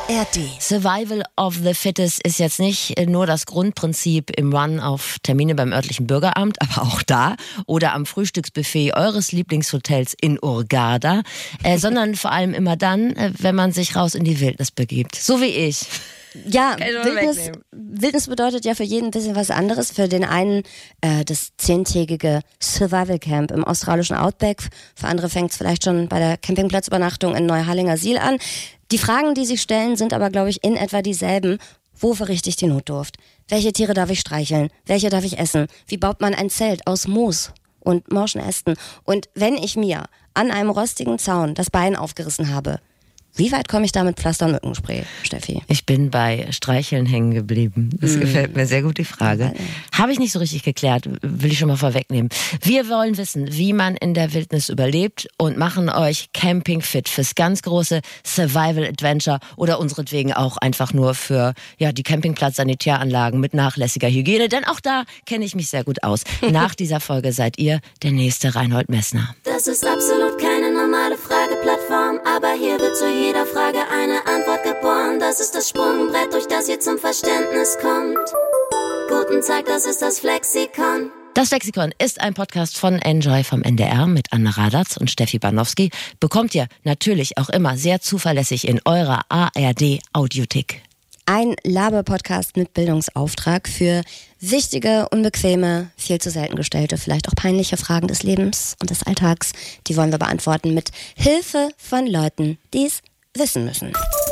ARD. Survival of the Fittest ist jetzt nicht nur das Grundprinzip im Run auf Termine beim örtlichen Bürgeramt, aber auch da oder am Frühstücksbuffet eures Lieblingshotels in Hurghada, sondern vor allem immer dann, wenn man sich raus in die Wildnis begibt. So wie ich. Ja, Wildnis bedeutet ja für jeden ein bisschen was anderes. Für den einen das 10-tägige Survival Camp im australischen Outback. Für andere fängt es vielleicht schon bei der Campingplatzübernachtung in Neuhallinger-Siel an. Die Fragen, die sich stellen, sind aber, glaube ich, in etwa dieselben. Wo verrichte ich die Notdurft? Welche Tiere darf ich streicheln? Welche darf ich essen? Wie baut man ein Zelt aus Moos und morschen Ästen? Und wenn ich mir an einem rostigen Zaun das Bein aufgerissen habe, wie weit komme ich da mit Pflaster und Mückenspray, Steffi? Ich bin bei Streicheln hängen geblieben. Das gefällt mir sehr gut, die Frage. Habe ich nicht so richtig geklärt, will ich schon mal vorwegnehmen. Wir wollen wissen, wie man in der Wildnis überlebt und machen euch Camping fit fürs ganz große Survival Adventure oder unseretwegen auch einfach nur für die Campingplatz-Sanitäranlagen mit nachlässiger Hygiene, denn auch da kenne ich mich sehr gut aus. Nach dieser Folge seid ihr der nächste Reinhold Messner. Das ist absolut keine normale Frageplattform, aber hier wird zu jeder Frage eine Antwort geboren. Das ist das Sprungbrett, durch das ihr zum Verständnis kommt. Guten Tag, das ist das Flexikon. Das Lexikon ist ein Podcast von Enjoy vom NDR mit Anne Radatz und Steffi Banowski. Bekommt ihr natürlich auch immer sehr zuverlässig in eurer ARD-Audiothek. Ein Laber-Podcast mit Bildungsauftrag für wichtige, unbequeme, viel zu selten gestellte, vielleicht auch peinliche Fragen des Lebens und des Alltags. Die wollen wir beantworten mit Hilfe von Leuten, die es wissen müssen.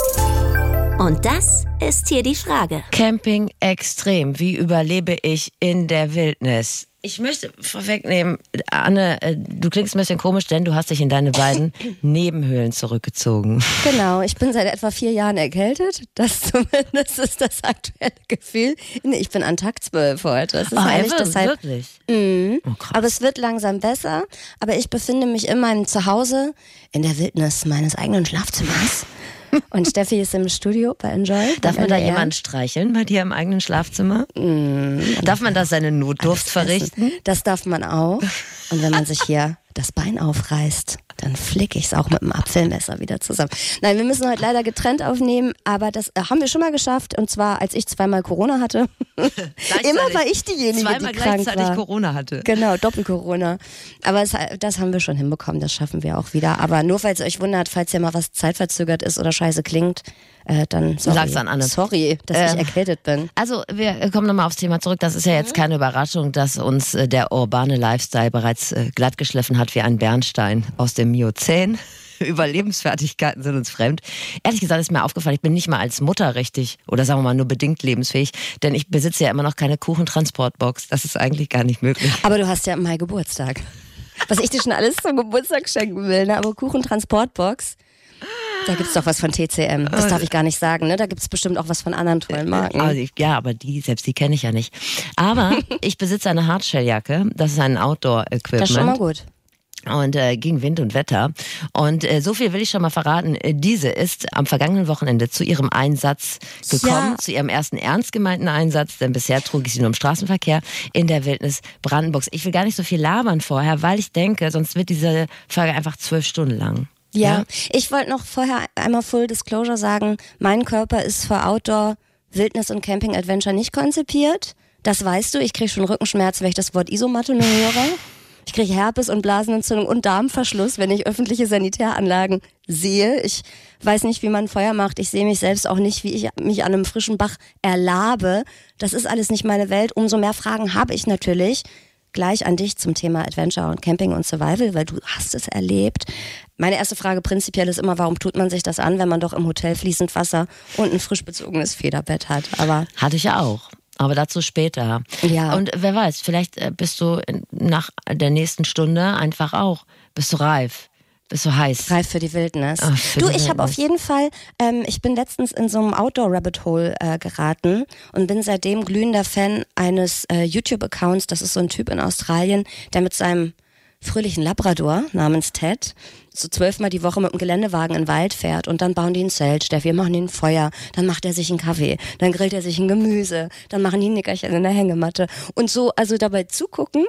Und das ist hier die Frage. Camping extrem. Wie überlebe ich in der Wildnis? Ich möchte vorwegnehmen, Anne, du klingst ein bisschen komisch, denn du hast dich in deine beiden Nebenhöhlen zurückgezogen. Genau, ich bin seit etwa 4 Jahren erkältet. Das zumindest ist das aktuelle Gefühl. Ich bin an Tag 12 heute. Das ist wirklich? Oh, aber es wird langsam besser. Aber ich befinde mich in meinem Zuhause in der Wildnis meines eigenen Schlafzimmers. Und Steffi ist im Studio bei Enjoy. Darf man da jemanden streicheln bei dir im eigenen Schlafzimmer? Darf man da seine Notdurft verrichten? Das darf man auch. Und wenn man sich hier das Bein aufreißt, dann flicke ich es auch mit dem Apfelmesser wieder zusammen. Nein, wir müssen heute leider getrennt aufnehmen, aber das haben wir schon mal geschafft. Und zwar, als ich 2-mal Corona hatte. Immer war ich diejenige, die krank war. 2-mal gleichzeitig Corona hatte. Genau, Doppel-Corona. Aber das haben wir schon hinbekommen, das schaffen wir auch wieder. Aber nur, falls ihr euch wundert, falls ja mal was zeitverzögert ist oder scheiße klingt, dann sag's an Anne. Sorry, dass ich erkältet bin. Also wir kommen nochmal aufs Thema zurück. Das ist ja jetzt keine Überraschung, dass uns der urbane Lifestyle bereits glatt geschliffen hat wie ein Bernstein aus dem Miozän. Überlebensfertigkeiten sind uns fremd. Ehrlich gesagt ist mir aufgefallen, ich bin nicht mal als Mutter richtig oder sagen wir mal nur bedingt lebensfähig, denn ich besitze ja immer noch keine Kuchentransportbox. Das ist eigentlich gar nicht möglich. Aber du hast ja im Mai Geburtstag. Was ich dir schon alles zum Geburtstag schenken will, ne? Aber Kuchentransportbox, da gibt's doch was von TCM. Das darf ich gar nicht sagen, ne? Da gibt's bestimmt auch was von anderen tollen Marken. Aber selbst die kenne ich ja nicht. Aber ich besitze eine Hardshelljacke. Das ist ein Outdoor-Equipment. Das ist schon mal gut. Und gegen Wind und Wetter. Und so viel will ich schon mal verraten. Diese ist am vergangenen Wochenende zu ihrem Einsatz gekommen, zu ihrem ersten ernst gemeinten Einsatz, denn bisher trug ich sie nur im Straßenverkehr in der Wildnis Brandenburgs. Ich will gar nicht so viel labern vorher, weil ich denke, sonst wird diese Folge einfach 12 Stunden lang. Ja, ich wollte noch vorher einmal Full Disclosure sagen, mein Körper ist für Outdoor, Wildnis und Camping Adventure nicht konzipiert. Das weißt du, ich kriege schon Rückenschmerzen, wenn ich das Wort Isomatte nur höre. Ich kriege Herpes und Blasenentzündung und Darmverschluss, wenn ich öffentliche Sanitäranlagen sehe. Ich weiß nicht, wie man Feuer macht. Ich sehe mich selbst auch nicht, wie ich mich an einem frischen Bach erlabe. Das ist alles nicht meine Welt. Umso mehr Fragen habe ich natürlich gleich an dich zum Thema Adventure und Camping und Survival, weil du hast es erlebt. Meine erste Frage prinzipiell ist immer, warum tut man sich das an, wenn man doch im Hotel fließend Wasser und ein frisch bezogenes Federbett hat? Aber hatte ich ja auch. Aber dazu später. Ja. Und wer weiß, vielleicht bist du nach der nächsten Stunde einfach auch, bist du reif. Bist du heiß? Reif für die Wildnis. Ich habe auf jeden Fall, ich bin letztens in so einem Outdoor-Rabbit-Hole geraten und bin seitdem glühender Fan eines YouTube-Accounts. Das ist so ein Typ in Australien, der mit seinem fröhlichen Labrador namens Ted so 12-mal die Woche mit dem Geländewagen in den Wald fährt und dann bauen die ein Zelt, Steffi, machen die ein Feuer, dann macht er sich einen Kaffee, dann grillt er sich ein Gemüse, dann machen die ein Nickerchen in der Hängematte und so, also dabei zugucken,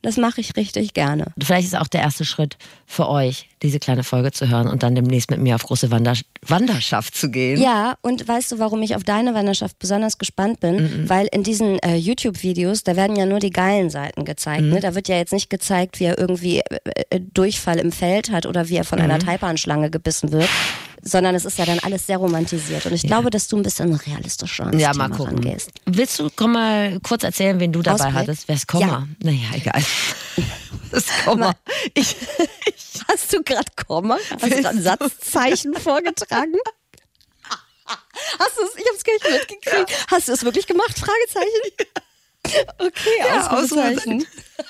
Das mache ich richtig gerne. Vielleicht ist auch der erste Schritt für euch, diese kleine Folge zu hören und dann demnächst mit mir auf große Wanderschaft zu gehen. Ja, und weißt du, warum ich auf deine Wanderschaft besonders gespannt bin? Weil in diesen YouTube-Videos, da werden ja nur die geilen Seiten gezeigt. Ne? Da wird ja jetzt nicht gezeigt, wie er irgendwie Durchfall im Feld hat oder wie er von einer Taipan-Schlange gebissen wird. Sondern es ist ja dann alles sehr romantisiert. Und ich glaube, dass du ein bisschen realistischer ans Thema rangehst. Willst du, komm mal kurz erzählen, wen du dabei hattest? Wer ist Komma? Ja. Naja, egal. Das ist Komma. Hast du gerade Komma? Hast du gerade ein Satzzeichen vorgetragen? Hast du es? Ich habe es gar nicht mitgekriegt. Ja. Hast du es wirklich gemacht? Fragezeichen? Okay, Ausrufezeichen.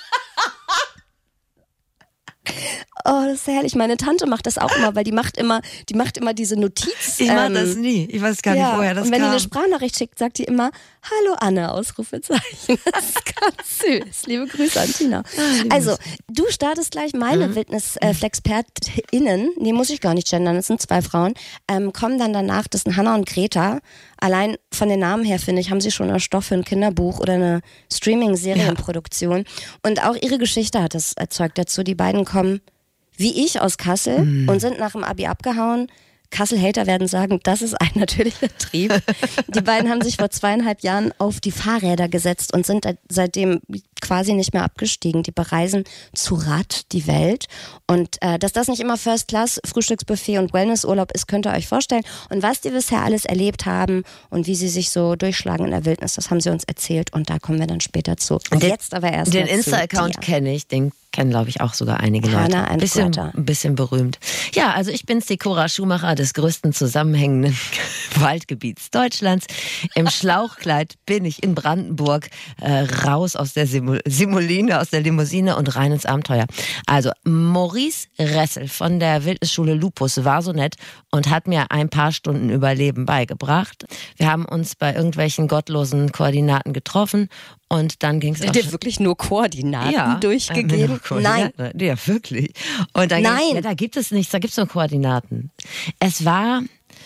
Oh, das ist herrlich. Meine Tante macht das auch immer, weil die macht immer diese Notiz. Ich mache das nie. Ich weiß gar nicht, woher das kam. Und wenn die eine Sprachnachricht schickt, sagt die immer, hallo Anne, Ausrufezeichen. Das ist ganz süß. Liebe Grüße an Tina. Also, du startest gleich. Meine Wildnisflexpertinnen, nee, muss ich gar nicht gendern, das sind 2 Frauen, kommen dann danach, das sind Hannah und Greta. Allein von den Namen her, finde ich, haben sie schon einen Stoff für ein Kinderbuch oder eine Streaming-Serienproduktion. Ja. Und auch ihre Geschichte hat das erzeugt dazu. Die beiden kommen wie ich aus Kassel und sind nach dem Abi abgehauen. Kassel-Hater werden sagen, das ist ein natürlicher Trieb. Die beiden haben sich vor 2,5 Jahren auf die Fahrräder gesetzt und sind seitdem quasi nicht mehr abgestiegen. Die bereisen zu Rad die Welt. Und dass das nicht immer First Class, Frühstücksbuffet und Wellnessurlaub ist, könnt ihr euch vorstellen. Und was die bisher alles erlebt haben und wie sie sich so durchschlagen in der Wildnis, das haben sie uns erzählt. Und da kommen wir dann später zu. Und jetzt aber erst den Insta-Account kenne ich, den kennen, glaube ich, auch sogar einige Leute. Ein bisschen berühmt. Ja, also ich bin's, die Cora Schumacher des größten zusammenhängenden Waldgebiets Deutschlands. Im Schlauchkleid bin ich in Brandenburg raus aus der aus der Limousine und rein ins Abenteuer. Also Maurice Ressel von der Wildnisschule Lupus war so nett und hat mir ein paar Stunden Überleben beigebracht. Wir haben uns bei irgendwelchen gottlosen Koordinaten getroffen und dann ging es auch. Hat dir wirklich nur Koordinaten durchgegeben? Nein. Ja, wirklich. Und dann Nein. Da gibt es nichts, da gibt es nur Koordinaten. Es war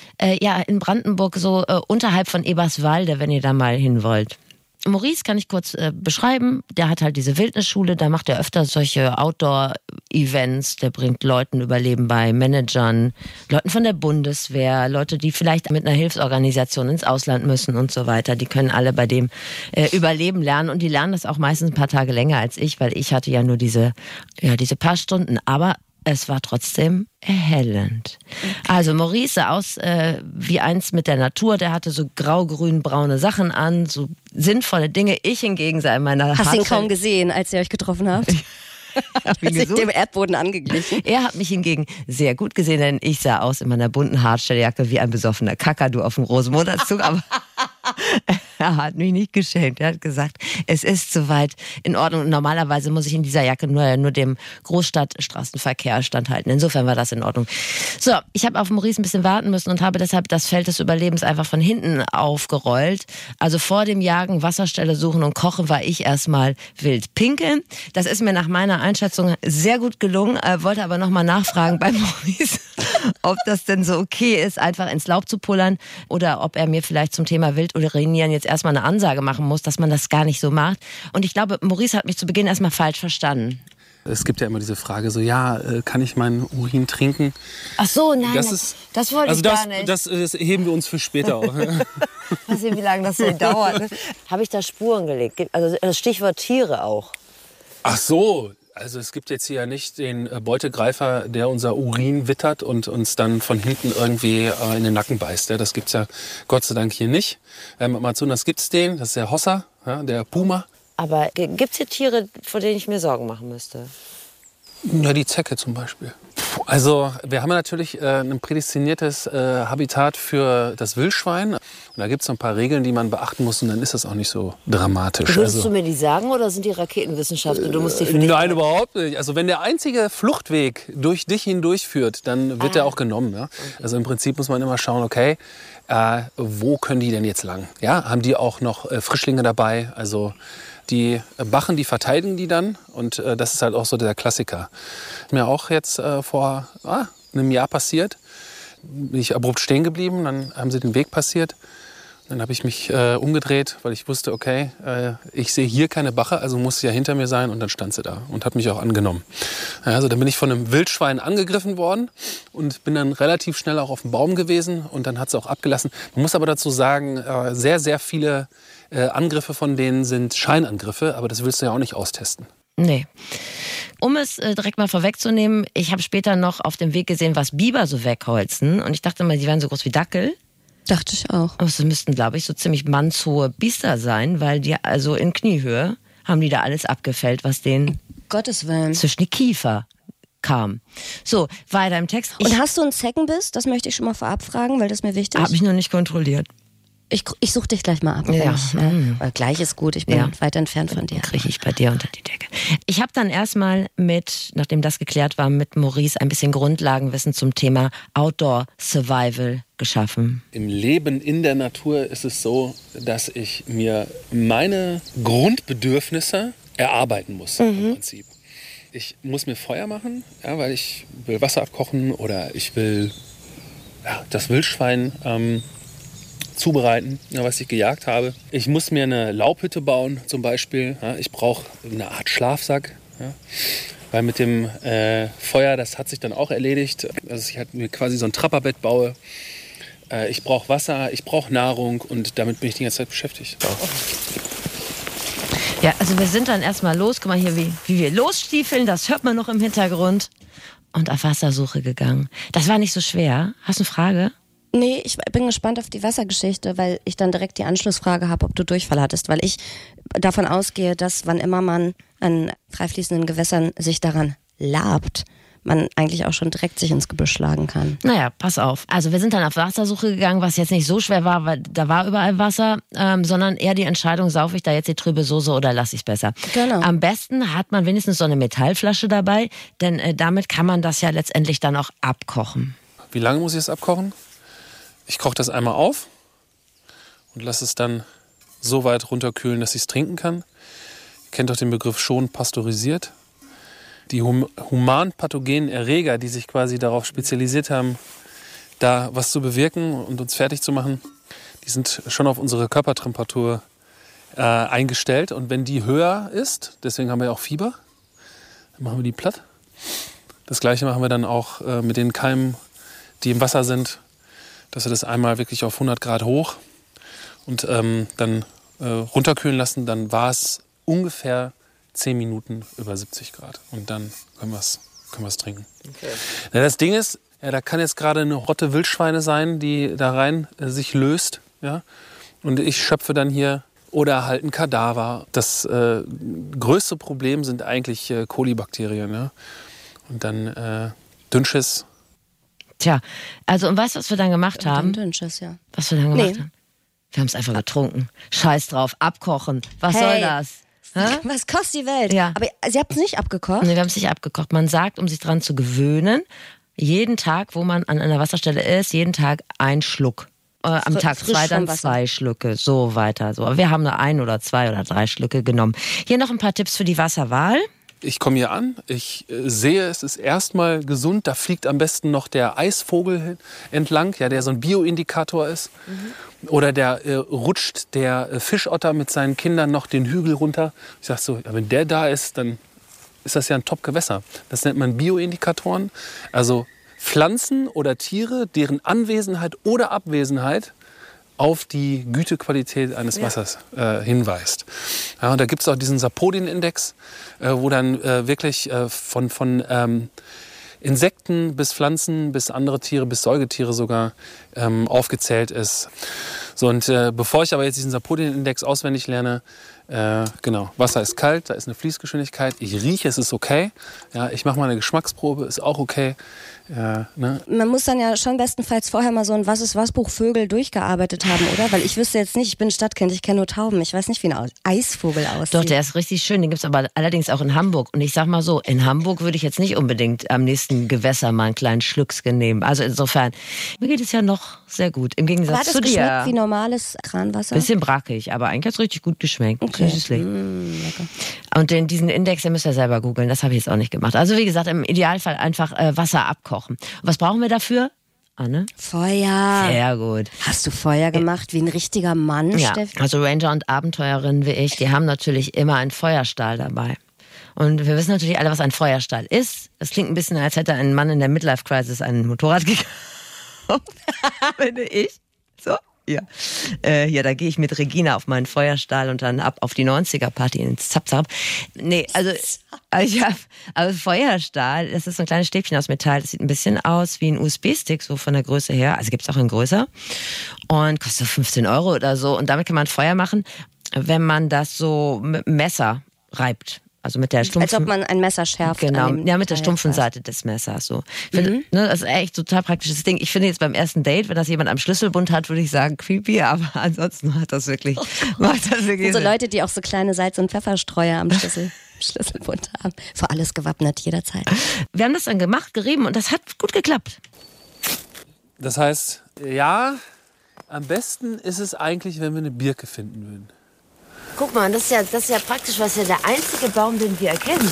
in Brandenburg so unterhalb von Eberswalde, wenn ihr da mal hin wollt. Maurice kann ich kurz beschreiben. Der hat halt diese Wildnisschule, da macht er öfter solche Outdoor-Events. Der bringt Leuten Überleben bei, Managern, Leuten von der Bundeswehr, Leute, die vielleicht mit einer Hilfsorganisation ins Ausland müssen und so weiter. Die können alle bei dem Überleben lernen und die lernen das auch meistens ein paar Tage länger als ich, weil ich hatte ja nur diese paar Stunden. Aber es war trotzdem erhellend. Okay. Also Maurice sah aus wie eins mit der Natur. Der hatte so grau-grün-braune Sachen an, so sinnvolle Dinge. Ich hingegen sah in meiner Hast du ihn kaum gesehen, als ihr euch getroffen habt? Hast dich dem Erdboden angeglichen? Er hat mich hingegen sehr gut gesehen, denn ich sah aus in meiner bunten Hartstelljacke wie ein besoffener Kakadu auf dem Rosenmontagszug. Aber er hat mich nicht geschämt. Er hat gesagt, es ist soweit in Ordnung. Und normalerweise muss ich in dieser Jacke nur dem Großstadtstraßenverkehr standhalten. Insofern war das in Ordnung. So, ich habe auf Maurice ein bisschen warten müssen und habe deshalb das Feld des Überlebens einfach von hinten aufgerollt. Also vor dem Jagen, Wasserstelle suchen und kochen war ich erstmal wild pinkeln. Das ist mir nach meiner Einschätzung sehr gut gelungen. Wollte aber nochmal nachfragen bei Maurice, ob das denn so okay ist, einfach ins Laub zu pullern oder ob er mir vielleicht zum Thema Wildurinieren jetzt erstmal eine Ansage machen muss, dass man das gar nicht so macht. Und ich glaube, Maurice hat mich zu Beginn erstmal falsch verstanden. Es gibt ja immer diese Frage so, kann ich meinen Urin trinken? Ach so, nein, das wollte ich gar nicht. Das heben wir uns für später auf. Mal sehen, wie lange das so dauert. Habe ich da Spuren gelegt? Also das Stichwort Tiere auch. Ach so, also es gibt jetzt hier nicht den Beutegreifer, der unser Urin wittert und uns dann von hinten irgendwie in den Nacken beißt. Das gibt's ja Gott sei Dank hier nicht. Amazonas gibt's den, das ist der Hossa, der Puma. Aber gibt's hier Tiere, vor denen ich mir Sorgen machen müsste? Ja, die Zecke zum Beispiel. Also wir haben natürlich ein prädestiniertes Habitat für das Wildschwein. Und da gibt es ein paar Regeln, die man beachten muss. Und dann ist das auch nicht so dramatisch. Würdest du mir die sagen oder sind die Raketenwissenschaft und du musst die für dich? Nein, überhaupt nicht. Also wenn der einzige Fluchtweg durch dich hindurch führt, dann wird der auch genommen. Ja? Okay. Also im Prinzip muss man immer schauen, okay, wo können die denn jetzt lang? Ja? Haben die auch noch Frischlinge dabei? Also die Bachen, die verteidigen die dann und das ist halt auch so der Klassiker. Mir auch jetzt vor einem Jahr passiert, bin ich abrupt stehen geblieben, dann haben sie den Weg passiert. Dann habe ich mich umgedreht, weil ich wusste, okay, ich sehe hier keine Bache, also muss sie ja hinter mir sein. Und dann stand sie da und hat mich auch angenommen. Also dann bin ich von einem Wildschwein angegriffen worden und bin dann relativ schnell auch auf dem Baum gewesen. Und dann hat sie auch abgelassen. Man muss aber dazu sagen, sehr, sehr viele Angriffe von denen sind Scheinangriffe. Aber das willst du ja auch nicht austesten. Nee. Um es direkt mal vorwegzunehmen, ich habe später noch auf dem Weg gesehen, was Biber so wegholzen. Und ich dachte mal, die wären so groß wie Dackel. Dachte ich auch. Aber es müssten, glaube ich, so ziemlich mannshohe Biester sein, weil die also in Kniehöhe haben die da alles abgefällt, was denen Gottes Willen. zwischen die Kiefer kam. So, weiter im Text. Und hast du einen Zeckenbiss? Das möchte ich schon mal vorab fragen, weil das mir wichtig ist. Habe ich noch nicht kontrolliert. Ich suche dich gleich mal ab. Ja. Weil gleich ist gut, ich bin weit entfernt von dir. Kriege ich bei dir unter die Decke. Ich habe dann erstmal nachdem das geklärt war, mit Maurice ein bisschen Grundlagenwissen zum Thema Outdoor Survival geschaffen. Im Leben in der Natur ist es so, dass ich mir meine Grundbedürfnisse erarbeiten muss im Prinzip. Ich muss mir Feuer machen, ja, weil ich will Wasser abkochen oder ich will das Wildschwein zubereiten, was ich gejagt habe. Ich muss mir eine Laubhütte bauen zum Beispiel. Ja, ich brauche eine Art Schlafsack. Ja, weil mit dem Feuer, das hat sich dann auch erledigt. Also ich halt mir quasi so ein Trapperbett baue. Ich brauche Wasser, ich brauche Nahrung und damit bin ich die ganze Zeit beschäftigt. Ja, also wir sind dann erstmal los. Guck mal hier, wie wir losstiefeln, das hört man noch im Hintergrund. Und auf Wassersuche gegangen. Das war nicht so schwer. Hast du eine Frage? Nee, ich bin gespannt auf die Wassergeschichte, weil ich dann direkt die Anschlussfrage habe, ob du Durchfall hattest. Weil ich davon ausgehe, dass wann immer man an freifließenden Gewässern sich daran labt, man eigentlich auch schon direkt sich ins Gebüsch schlagen kann. Naja, pass auf. Also wir sind dann auf Wassersuche gegangen, was jetzt nicht so schwer war, weil da war überall Wasser, sondern eher die Entscheidung, saufe ich da jetzt die trübe Soße oder lasse ich es besser. Genau. Am besten hat man wenigstens so eine Metallflasche dabei, denn damit kann man das ja letztendlich dann auch abkochen. Wie lange muss ich es abkochen? Ich koche das einmal auf und lasse es dann so weit runterkühlen, dass ich es trinken kann. Ihr kennt doch den Begriff schon pasteurisiert. Die human-pathogenen Erreger, die sich quasi darauf spezialisiert haben, da was zu bewirken und uns fertig zu machen, die sind schon auf unsere Körpertemperatur eingestellt. Und wenn die höher ist, deswegen haben wir ja auch Fieber, dann machen wir die platt. Das Gleiche machen wir dann auch mit den Keimen, die im Wasser sind, dass wir das einmal wirklich auf 100 Grad hoch und dann runterkühlen lassen. Dann war es ungefähr 10 Minuten über 70 Grad und dann können wir es trinken. Okay. Ja, das Ding ist, da kann jetzt gerade eine Rotte Wildschweine sein, die da rein sich löst. Ja? Und ich schöpfe dann hier oder halt ein Kadaver. Das größte Problem sind eigentlich Kolibakterien. Ja? Und dann Dünnschiss. Tja, also und weißt du, was wir dann gemacht haben? Dünnschiss, ja. Was wir dann gemacht haben? Wir haben es einfach getrunken. Scheiß drauf, abkochen. Was soll das? Was kostet die Welt? Ja. Aber Sie habt es nicht abgekocht? Nee, wir haben es nicht abgekocht. Man sagt, um sich dran zu gewöhnen, jeden Tag, wo man an einer Wasserstelle ist, jeden Tag ein Schluck. Am Tag 2 dann 2 Schlücke, so weiter. So. Aber wir haben nur 1 oder 2 oder 3 Schlücke genommen. Hier noch ein paar Tipps für die Wasserwahl. Ich komme hier an, ich sehe, es ist erstmal gesund. Da fliegt am besten noch der Eisvogel entlang, ja, der so ein Bioindikator ist. Oder der rutscht der Fischotter mit seinen Kindern noch den Hügel runter. Ich sage so, ja, wenn der da ist, dann ist das ja ein Top-Gewässer. Das nennt man Bioindikatoren. Also Pflanzen oder Tiere, deren Anwesenheit oder Abwesenheit auf die Gütequalität eines Wassers hinweist. Ja, und da gibt es auch diesen Sapodin-Index, wo dann wirklich von Insekten bis Pflanzen, bis andere Tiere, bis Säugetiere sogar aufgezählt ist. So, und bevor ich aber jetzt diesen Sapodin-Index auswendig lerne, genau, Wasser ist kalt, da ist eine Fließgeschwindigkeit, ich rieche, es ist okay. Ja, ich mache mal eine Geschmacksprobe, ist auch okay. Ja, ne? Man muss dann ja schon bestenfalls vorher mal so ein Was-ist-was-Buch Vögel durchgearbeitet haben, oder? Weil ich wüsste jetzt nicht, ich bin Stadtkind, ich kenne nur Tauben. Ich weiß nicht, wie ein Eisvogel aussieht. Doch, der ist richtig schön. Den gibt es aber allerdings auch in Hamburg. Und ich sag mal so, in Hamburg würde ich jetzt nicht unbedingt am nächsten Gewässer mal einen kleinen Schlückschen nehmen. Also insofern, mir geht es ja noch sehr gut. Im Gegensatz zu dir. War das geschmeckt wie normales Kranwasser? Bisschen brackig, aber eigentlich hat es richtig gut geschmeckt. Okay. Lecker. Und diesen Index, den müsst ihr selber googeln. Das habe ich jetzt auch nicht gemacht. Also wie gesagt, im Idealfall einfach Wasser abkochen. Und was brauchen wir dafür? Anne? Feuer. Sehr gut. Hast du Feuer gemacht wie ein richtiger Mann, Ja, Steffi? also Ranger und Abenteuerinnen wie ich, die haben natürlich immer einen Feuerstahl dabei. Und wir wissen natürlich alle, was ein Feuerstahl ist. Das klingt ein bisschen, als hätte ein Mann in der Midlife-Crisis ein Motorrad gekauft. Finde ich. So, ja. Ja, da gehe ich mit Regina auf meinen Feuerstahl und dann ab auf die 90er-Party ins Zap-Zap. Nee, also ich habe Feuerstahl, das ist so ein kleines Stäbchen aus Metall. Das sieht ein bisschen aus wie ein USB-Stick, so von der Größe her. Also gibt's auch in größer. Und kostet 15 € oder so. Und damit kann man Feuer machen, wenn man das so mit dem Messer reibt. Also mit der stumpfen, als ob man ein Messer schärft. Genau, ja, mit der Teil stumpfen fast. Seite des Messers. So. Ne, das ist echt total praktisches Ding. Ich finde jetzt beim ersten Date, wenn das jemand am Schlüsselbund hat, würde ich sagen creepy, aber ansonsten macht das wirklich Und so Leute, die auch so kleine Salz- und Pfefferstreuer am Schlüsselbund haben. Für alles gewappnet, jederzeit. Wir haben das dann gemacht, gerieben und das hat gut geklappt. Das heißt, ja, am besten ist es eigentlich, wenn wir eine Birke finden würden. Guck mal, das ist ja praktisch, was ja der einzige Baum, den wir erkennen.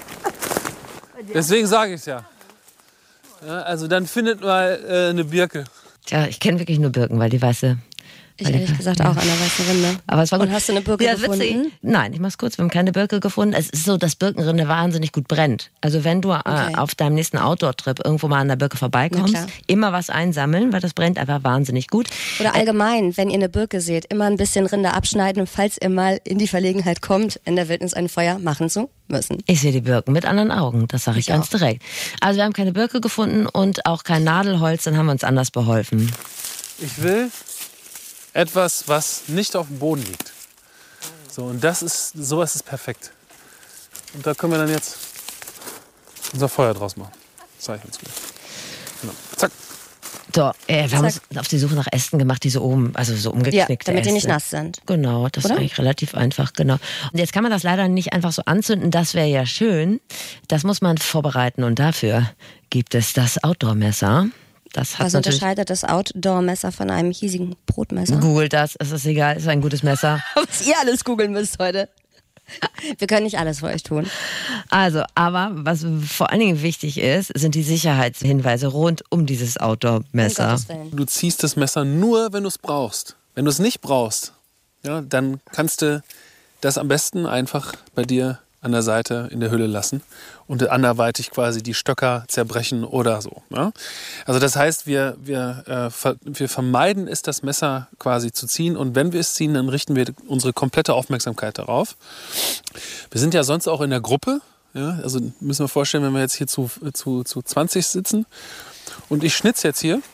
Deswegen sage ich es ja. Also dann findet mal eine Birke. Tja, ich kenne wirklich nur Birken, weil die weiße. Ich ehrlich gesagt auch an der weißen Rinde. Aber es war gut. Und hast du eine Birke gefunden? Witzig. Nein, ich mach's kurz. Wir haben keine Birke gefunden. Es ist so, dass Birkenrinde wahnsinnig gut brennt. Also wenn du auf deinem nächsten Outdoor-Trip irgendwo mal an der Birke vorbeikommst, immer was einsammeln, weil das brennt einfach wahnsinnig gut. Oder allgemein, wenn ihr eine Birke seht, immer ein bisschen Rinde abschneiden, falls ihr mal in die Verlegenheit kommt, in der Wildnis ein Feuer machen zu müssen. Ich sehe die Birken mit anderen Augen, das sage ich ganz direkt. Also wir haben keine Birke gefunden und auch kein Nadelholz, dann haben wir uns anders beholfen. Ich will etwas, was nicht auf dem Boden liegt. So, und sowas ist perfekt. Und da können wir dann jetzt unser Feuer draus machen. Das zeige ich uns gleich. Genau. Zack. So, wir haben uns auf die Suche nach Ästen gemacht, die so oben, also so umgeknickte damit Äste. die nicht nass sind. Genau, das ist eigentlich relativ einfach, genau. Und jetzt kann man das leider nicht einfach so anzünden, das wäre ja schön. Das muss man vorbereiten und dafür gibt es das Outdoor-Messer. Was unterscheidet das Outdoor-Messer von einem hiesigen Brotmesser? Googelt das, es ist egal, es ist ein gutes Messer. Was ihr alles googeln müsst heute. Wir können nicht alles für euch tun. Also, aber was vor allen Dingen wichtig ist, sind die Sicherheitshinweise rund um dieses Outdoor-Messer. Du ziehst das Messer nur, wenn du es brauchst. Wenn du es nicht brauchst, ja, dann kannst du das am besten einfach bei dir an der Seite in der Hülle lassen und anderweitig quasi die Stöcker zerbrechen oder so. Ja? Also das heißt, wir vermeiden es, das Messer quasi zu ziehen, und wenn wir es ziehen, dann richten wir unsere komplette Aufmerksamkeit darauf. Wir sind ja sonst auch in der Gruppe. Ja? Also müssen wir vorstellen, wenn wir jetzt hier zu 20 sitzen und ich schnitze jetzt hier.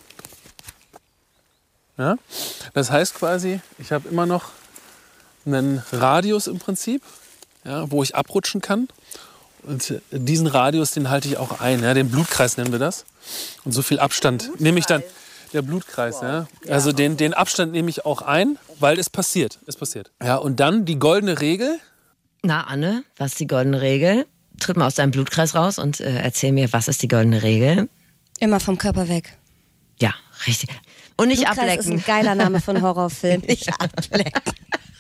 Ja? Das heißt quasi, ich habe immer noch einen Radius im Prinzip, ja, wo ich abrutschen kann. Und diesen Radius, den halte ich auch ein. Ja, den Blutkreis nennen wir das. Und so viel Abstand nehme ich dann. Der Blutkreis, ja. Also den Abstand nehme ich auch ein, weil es passiert. Es passiert. Ja, und dann die goldene Regel. Na, Anne, was ist die goldene Regel? Tritt mal aus deinem Blutkreis raus und erzähl mir, was ist die goldene Regel? Immer vom Körper weg. Ja, richtig. Und nicht Blutkreis ablecken. ist ein geiler Name von Horrorfilm. Nicht ablecken.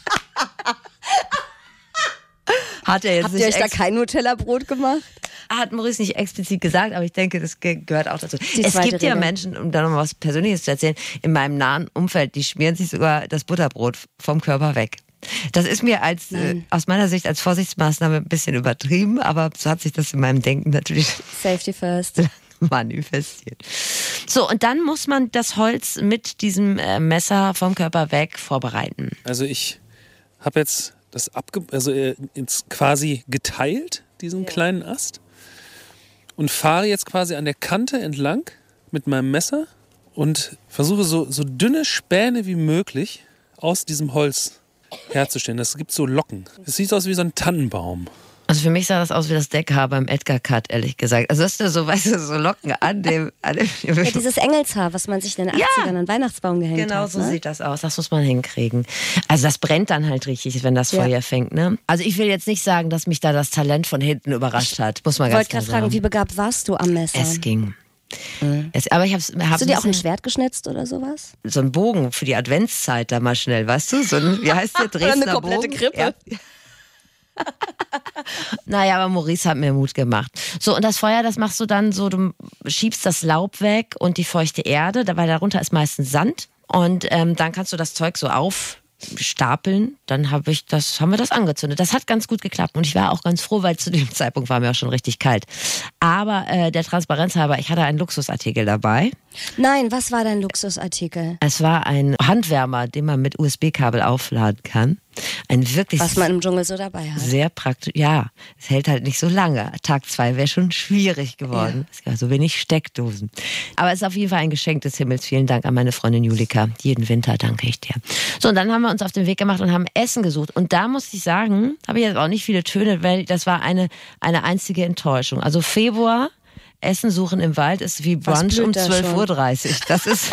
Habt ihr euch da kein Nutella-Brot gemacht? Hat Maurice nicht explizit gesagt, aber ich denke, das gehört auch dazu. Es gibt ja Menschen, um da noch mal was Persönliches zu erzählen, in meinem nahen Umfeld, die schmieren sich sogar das Butterbrot vom Körper weg. Das ist mir aus meiner Sicht als Vorsichtsmaßnahme ein bisschen übertrieben, aber so hat sich das in meinem Denken natürlich Safety first manifestiert. So, und dann muss man das Holz mit diesem Messer vom Körper weg vorbereiten. Also ich habe jetzt das quasi geteilt, diesen kleinen Ast, und fahre jetzt quasi an der Kante entlang mit meinem Messer und versuche so dünne Späne wie möglich aus diesem Holz herzustellen. Das gibt so Locken. Es sieht aus wie so ein Tannenbaum. Also für mich sah das aus wie das Deckhaar beim Edgar Cut, ehrlich gesagt. Also das ist so, weißt du, so Locken an dem ja, dieses Engelshaar, was man sich in den 80ern an den Weihnachtsbaum gehängt hat. Genau, so sieht das aus. Das muss man hinkriegen. Also das brennt dann halt richtig, wenn das Feuer fängt, ne? Also ich will jetzt nicht sagen, dass mich da das Talent von hinten überrascht hat. Muss man ganz klar sagen. Ich wollte gerade fragen, wie begabt warst du am Messer? Es ging. Aber ich hast du dir auch ein Schwert geschnitzt oder sowas? So einen Bogen für die Adventszeit da mal schnell, weißt du? So ein, wie heißt der? Dresdner eine komplette Bogen? Krippe. Ja. Naja, aber Maurice hat mir Mut gemacht. So, und das Feuer, das machst du dann so, du schiebst das Laub weg und die feuchte Erde, weil darunter ist meistens Sand. Und dann kannst du das Zeug so aufstapeln. Dann haben wir das angezündet. Das hat ganz gut geklappt. Und ich war auch ganz froh, weil zu dem Zeitpunkt war mir auch schon richtig kalt. Aber der Transparenz halber, ich hatte einen Luxusartikel dabei. Nein, was war dein Luxusartikel? Es war ein Handwärmer, den man mit USB-Kabel aufladen kann. Ein wirklich was man im Dschungel so dabei hat. Sehr praktisch. Ja, es hält halt nicht so lange. Tag 2 wäre schon schwierig geworden. Es gab so wenig Steckdosen. Aber es ist auf jeden Fall ein Geschenk des Himmels. Vielen Dank an meine Freundin Julika. Jeden Winter danke ich dir. So, und dann haben wir uns auf den Weg gemacht und haben Essen gesucht. Und da muss ich sagen, habe ich jetzt auch nicht viele Töne, weil das war eine einzige Enttäuschung. Also Februar, Essen suchen im Wald ist wie Brunch um 12.30 Uhr. Das ist...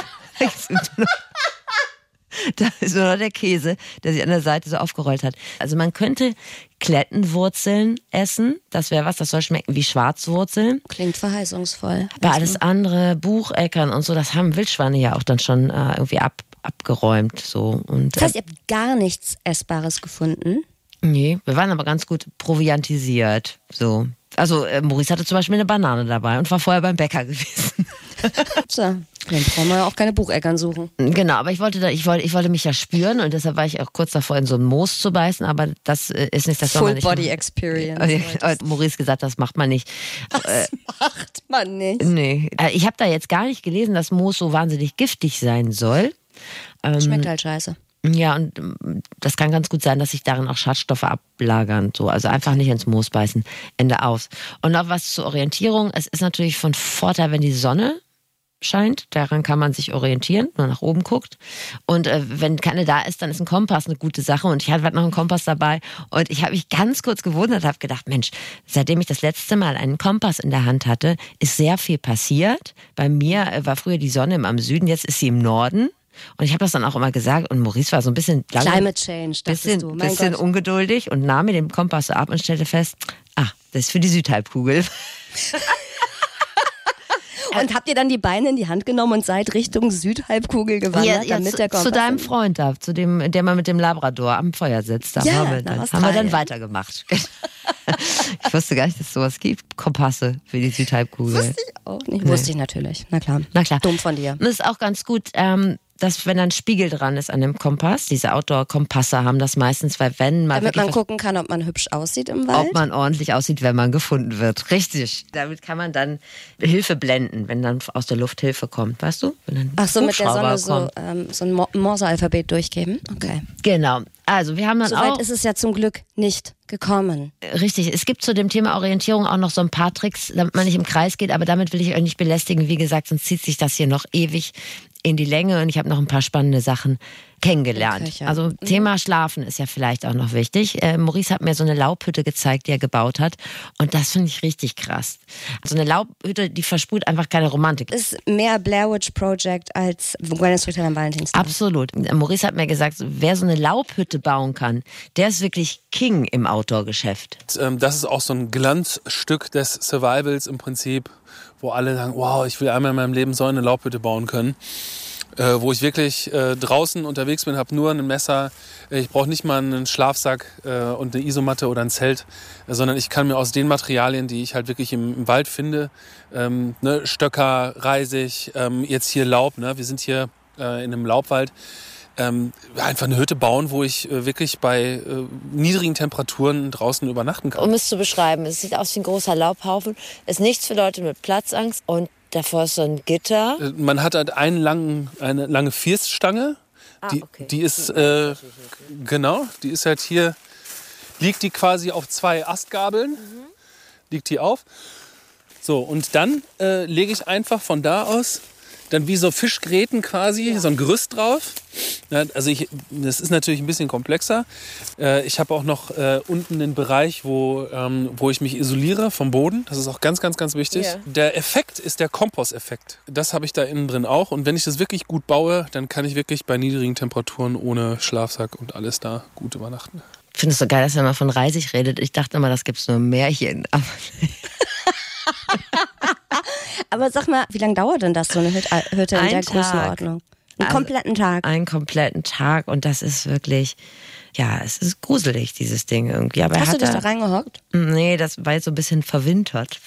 Da ist nur noch der Käse, der sich an der Seite so aufgerollt hat. Also man könnte Klettenwurzeln essen. Das wäre was, das soll schmecken wie Schwarzwurzeln. Klingt verheißungsvoll. Aber alles andere, Bucheckern und so, das haben Wildschweine ja auch dann schon irgendwie abgeräumt. So. Und, das heißt, ihr habt gar nichts Essbares gefunden? Nee, wir waren aber ganz gut proviantisiert. So. Also Maurice hatte zum Beispiel eine Banane dabei und war vorher beim Bäcker gewesen. So, dann brauchen wir ja auch keine Bucheckern suchen. Genau, aber ich wollte mich ja spüren und deshalb war ich auch kurz davor, in so ein Moos zu beißen, aber das ist nicht das, was man nicht... Full Body Experience. Maurice gesagt, das macht man nicht. Das macht man nicht. Nee. Ich habe da jetzt gar nicht gelesen, dass Moos so wahnsinnig giftig sein soll. Schmeckt halt scheiße. Ja, und das kann ganz gut sein, dass sich darin auch Schadstoffe ablagern. So. Also einfach nicht ins Moos beißen. Ende aus. Und noch was zur Orientierung. Es ist natürlich von Vorteil, wenn die Sonne scheint. Daran kann man sich orientieren, wenn man nach oben guckt. Und wenn keine da ist, dann ist ein Kompass eine gute Sache. Und ich hatte noch einen Kompass dabei. Und ich habe mich ganz kurz gewundert, habe gedacht, Mensch, seitdem ich das letzte Mal einen Kompass in der Hand hatte, ist sehr viel passiert. Bei mir war früher die Sonne am Süden, jetzt ist sie im Norden. Und ich habe das dann auch immer gesagt und Maurice war so ein bisschen Climate Change, dachtest du. Mein bisschen Gott. Ungeduldig und nahm mir den Kompass so ab und stellte fest, das ist für die Südhalbkugel. Und habt ihr dann die Beine in die Hand genommen und seid Richtung Südhalbkugel gewandert, damit der Kompass... Zu deinem Freund da, zu dem, der mal mit dem Labrador am Feuer sitzt. Da haben wir dann weitergemacht. Ich wusste gar nicht, dass es sowas gibt. Kompasse für die Südhalbkugel. Wusste ich auch nicht. Nee. Wusste ich natürlich. Na klar. Dumm von dir. Und das ist auch ganz gut, dass wenn ein Spiegel dran ist an dem Kompass, diese Outdoor-Kompasse haben das meistens, weil wenn man... Damit man gucken kann, ob man hübsch aussieht im Wald. Ob man ordentlich aussieht, wenn man gefunden wird. Richtig. Damit kann man dann Hilfe blenden, wenn dann aus der Luft Hilfe kommt, weißt du? Ach so, mit der Sonne so ein Morse-Alphabet durchgeben? Okay. Genau. Also wir haben dann so weit ist es ja zum Glück nicht gekommen. Richtig. Es gibt zu dem Thema Orientierung auch noch so ein paar Tricks, damit man nicht im Kreis geht, aber damit will ich euch nicht belästigen. Wie gesagt, sonst zieht sich das hier noch ewig in die Länge und ich habe noch ein paar spannende Sachen kennengelernt. Also Thema Schlafen ist ja vielleicht auch noch wichtig. Maurice hat mir so eine Laubhütte gezeigt, die er gebaut hat und das finde ich richtig krass. So eine Laubhütte, die versprüht einfach keine Romantik. Ist mehr Blair Witch Project als Gwen Hotel am Valentinstag. Absolut. Maurice hat mir gesagt, wer so eine Laubhütte bauen kann, der ist wirklich King im Outdoor-Geschäft. Das ist auch so ein Glanzstück des Survivals im Prinzip, wo alle sagen, wow, ich will einmal in meinem Leben so eine Laubhütte bauen können. Wo ich wirklich draußen unterwegs bin, habe nur ein Messer, ich brauche nicht mal einen Schlafsack und eine Isomatte oder ein Zelt, sondern ich kann mir aus den Materialien, die ich halt wirklich im Wald finde, Stöcker, Reisig, jetzt hier Laub, wir sind hier in einem Laubwald, einfach eine Hütte bauen, wo ich wirklich bei niedrigen Temperaturen draußen übernachten kann. Um es zu beschreiben, es sieht aus wie ein großer Laubhaufen, ist nichts für Leute mit Platzangst und davor ist so ein Gitter. Man hat halt eine lange Firststange. Die ist die ist halt hier, liegt die quasi auf 2 Astgabeln, liegt die auf. So, und dann lege ich einfach von da aus dann wie so Fischgräten quasi, so ein Gerüst drauf. Ja, also das ist natürlich ein bisschen komplexer. Ich habe auch noch unten den Bereich, wo ich mich isoliere vom Boden. Das ist auch ganz, ganz, ganz wichtig. Ja. Der Effekt ist der Kompost-Effekt. Das habe ich da innen drin auch. Und wenn ich das wirklich gut baue, dann kann ich wirklich bei niedrigen Temperaturen ohne Schlafsack und alles da gut übernachten. Ich finde es so geil, dass er mal von Reisig redet. Ich dachte immer, das gibt es nur im Märchen. Aber sag mal, wie lange dauert denn das, so eine Hütte in der Größenordnung? Einen kompletten Tag. Einen kompletten Tag und das ist wirklich, ja, es ist gruselig, dieses Ding irgendwie. Aber hast du dich da reingehockt? Nee, das war jetzt so ein bisschen verwittert.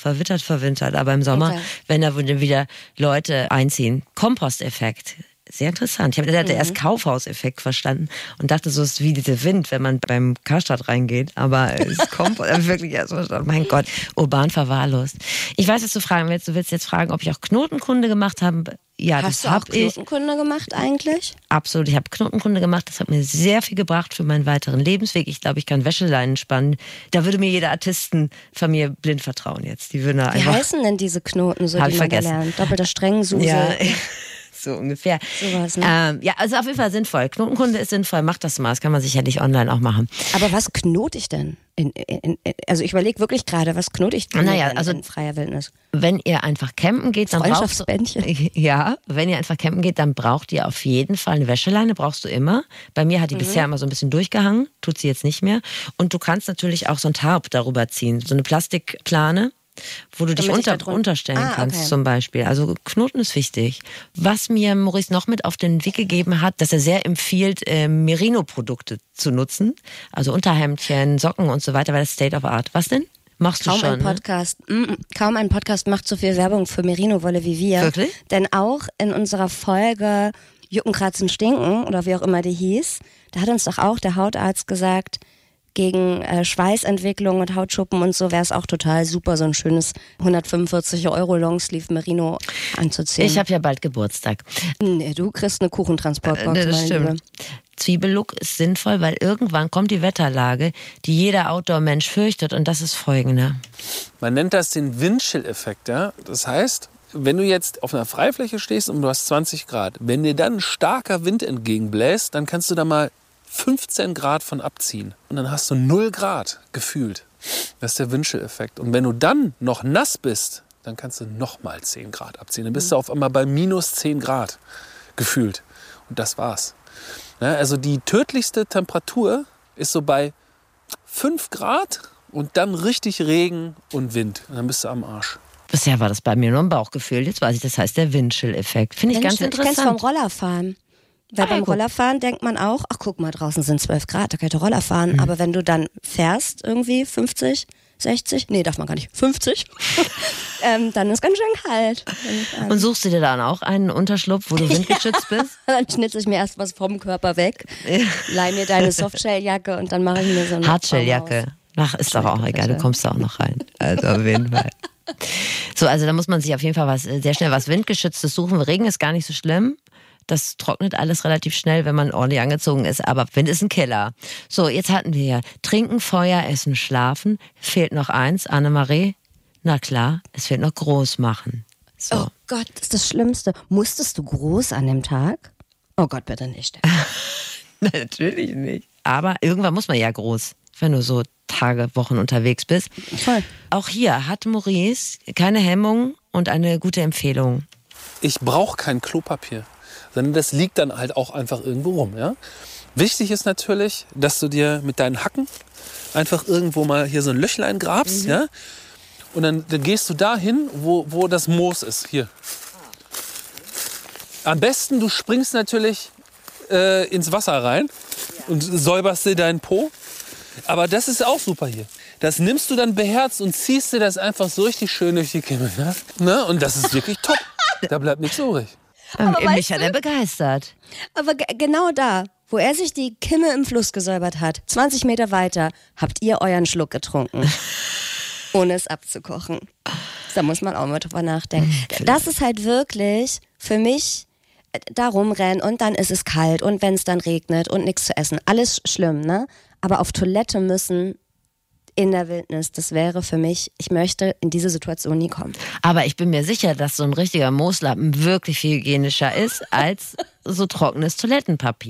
Aber im Sommer, wenn da wieder Leute einziehen, Komposteffekt. Sehr interessant. Ich hatte erst Kaufhauseffekt verstanden und dachte, so ist wie dieser Wind, wenn man beim Karstadt reingeht. Aber es kommt wirklich erst verstanden. Mein Gott, urban verwahrlost. Ich weiß, was du fragen willst. Du willst jetzt fragen, ob ich auch Knotenkunde gemacht habe. Ja, hast das habe ich. Hast du auch Knotenkunde gemacht eigentlich? Absolut. Ich habe Knotenkunde gemacht. Das hat mir sehr viel gebracht für meinen weiteren Lebensweg. Ich glaube, ich kann Wäscheleinen spannen. Da würde mir jeder Artistenfamilie blind vertrauen jetzt. Die würden da wie heißen denn diese Knoten, so die man da lernt? Doppelter Strengensuse. Ja. So ungefähr. Sowas, ne? Ja, also auf jeden Fall sinnvoll. Knotenkunde ist sinnvoll, macht das mal. Das kann man sicherlich online auch machen. Aber was knote ich denn? Also ich überlege wirklich gerade, was knote ich denn in freier Wildnis? Wenn ihr einfach campen geht, dann brauchst du... Ja, wenn ihr einfach campen geht, dann braucht ihr auf jeden Fall eine Wäscheleine, brauchst du immer. Bei mir hat die bisher immer so ein bisschen durchgehangen, tut sie jetzt nicht mehr. Und du kannst natürlich auch so ein Tarp darüber ziehen, so eine Plastikplane, wo du dich unterstellen kannst zum Beispiel. Also Knoten ist wichtig. Was mir Maurice noch mit auf den Weg gegeben hat, dass er sehr empfiehlt, Merino-Produkte zu nutzen. Also Unterhemdchen, Socken und so weiter, weil das State of Art. Was denn? Machst du schon? Kaum ein Podcast macht so viel Werbung für Merino-Wolle wie wir. Wirklich? Denn auch in unserer Folge Jucken, Kratzen, Stinken oder wie auch immer die hieß, da hat uns doch auch der Hautarzt gesagt, gegen Schweißentwicklung und Hautschuppen und so wäre es auch total super, so ein schönes 145 € Longsleeve Merino anzuziehen. Ich habe ja bald Geburtstag. Nee, du kriegst eine Kuchentransportbox, das stimmt. Liebe. Zwiebellook ist sinnvoll, weil irgendwann kommt die Wetterlage, die jeder Outdoor-Mensch fürchtet und das ist folgende. Man nennt das den Windchill-Effekt. Ja? Das heißt, wenn du jetzt auf einer Freifläche stehst und du hast 20 Grad, wenn dir dann ein starker Wind entgegenbläst, dann kannst du da mal 15 Grad von abziehen. Und dann hast du 0 Grad gefühlt. Das ist der Windchill-Effekt. Und wenn du dann noch nass bist, dann kannst du noch mal 10 Grad abziehen. Dann bist du auf einmal bei minus 10 Grad gefühlt. Und das war's. Ja, also die tödlichste Temperatur ist so bei 5 Grad und dann richtig Regen und Wind. Und dann bist du am Arsch. Bisher war das bei mir nur ein Bauchgefühl. Jetzt weiß ich, das heißt der Windchill-Effekt. Finde ich ganz interessant. Ich kenn's vom Rollerfahren. Weil beim Rollerfahren denkt man auch, ach guck mal, draußen sind 12 Grad, da kann ich doch Roller fahren. Aber wenn du dann fährst, irgendwie 50, 60, nee, darf man gar nicht, 50, dann ist ganz schön kalt. Und suchst du dir dann auch einen Unterschlupf, wo du windgeschützt bist? Dann schnitze ich mir erst was vom Körper weg, leih mir deine Softshelljacke und dann mache ich mir so eine Hardshelljacke. Ach, ist doch auch egal, du kommst da auch noch rein. Also auf jeden Fall. So, also da muss man sich auf jeden Fall sehr schnell was Windgeschütztes suchen. Regen ist gar nicht so schlimm. Das trocknet alles relativ schnell, wenn man ordentlich angezogen ist. Aber Wind ist ein Killer. So, jetzt hatten wir ja Trinken, Feuer, Essen, Schlafen. Fehlt noch eins, Annemarie. Na klar, es fehlt noch groß machen. So. Oh Gott, das ist das Schlimmste. Musstest du groß an dem Tag? Oh Gott, bitte nicht. Natürlich nicht. Aber irgendwann muss man ja groß, wenn du so Tage, Wochen unterwegs bist. Voll. Auch hier hat Maurice keine Hemmung und eine gute Empfehlung. Ich brauche kein Klopapier, sondern das liegt dann halt auch einfach irgendwo rum. Ja? Wichtig ist natürlich, dass du dir mit deinen Hacken einfach irgendwo mal hier so ein Löchlein grabst. Ja? Und dann gehst du dahin, wo das Moos ist. Hier. Am besten, du springst natürlich ins Wasser rein und säuberst dir deinen Po. Aber das ist auch super hier. Das nimmst du dann beherzt und ziehst dir das einfach so richtig schön durch die Kimme. Ne? Und das ist wirklich top. Da bleibt nichts übrig. Mich hat er begeistert. Aber genau da, wo er sich die Kimme im Fluss gesäubert hat, 20 Meter weiter, habt ihr euren Schluck getrunken. Ohne es abzukochen. Da muss man auch mal drüber nachdenken. Das ist halt wirklich für mich da rumrennen und dann ist es kalt und wenn es dann regnet und nichts zu essen. Alles schlimm, ne? Aber auf Toilette müssen in der Wildnis, das wäre für mich, ich möchte in diese Situation nie kommen. Aber ich bin mir sicher, dass so ein richtiger Mooslappen wirklich viel hygienischer ist als so trockenes Toilettenpapier.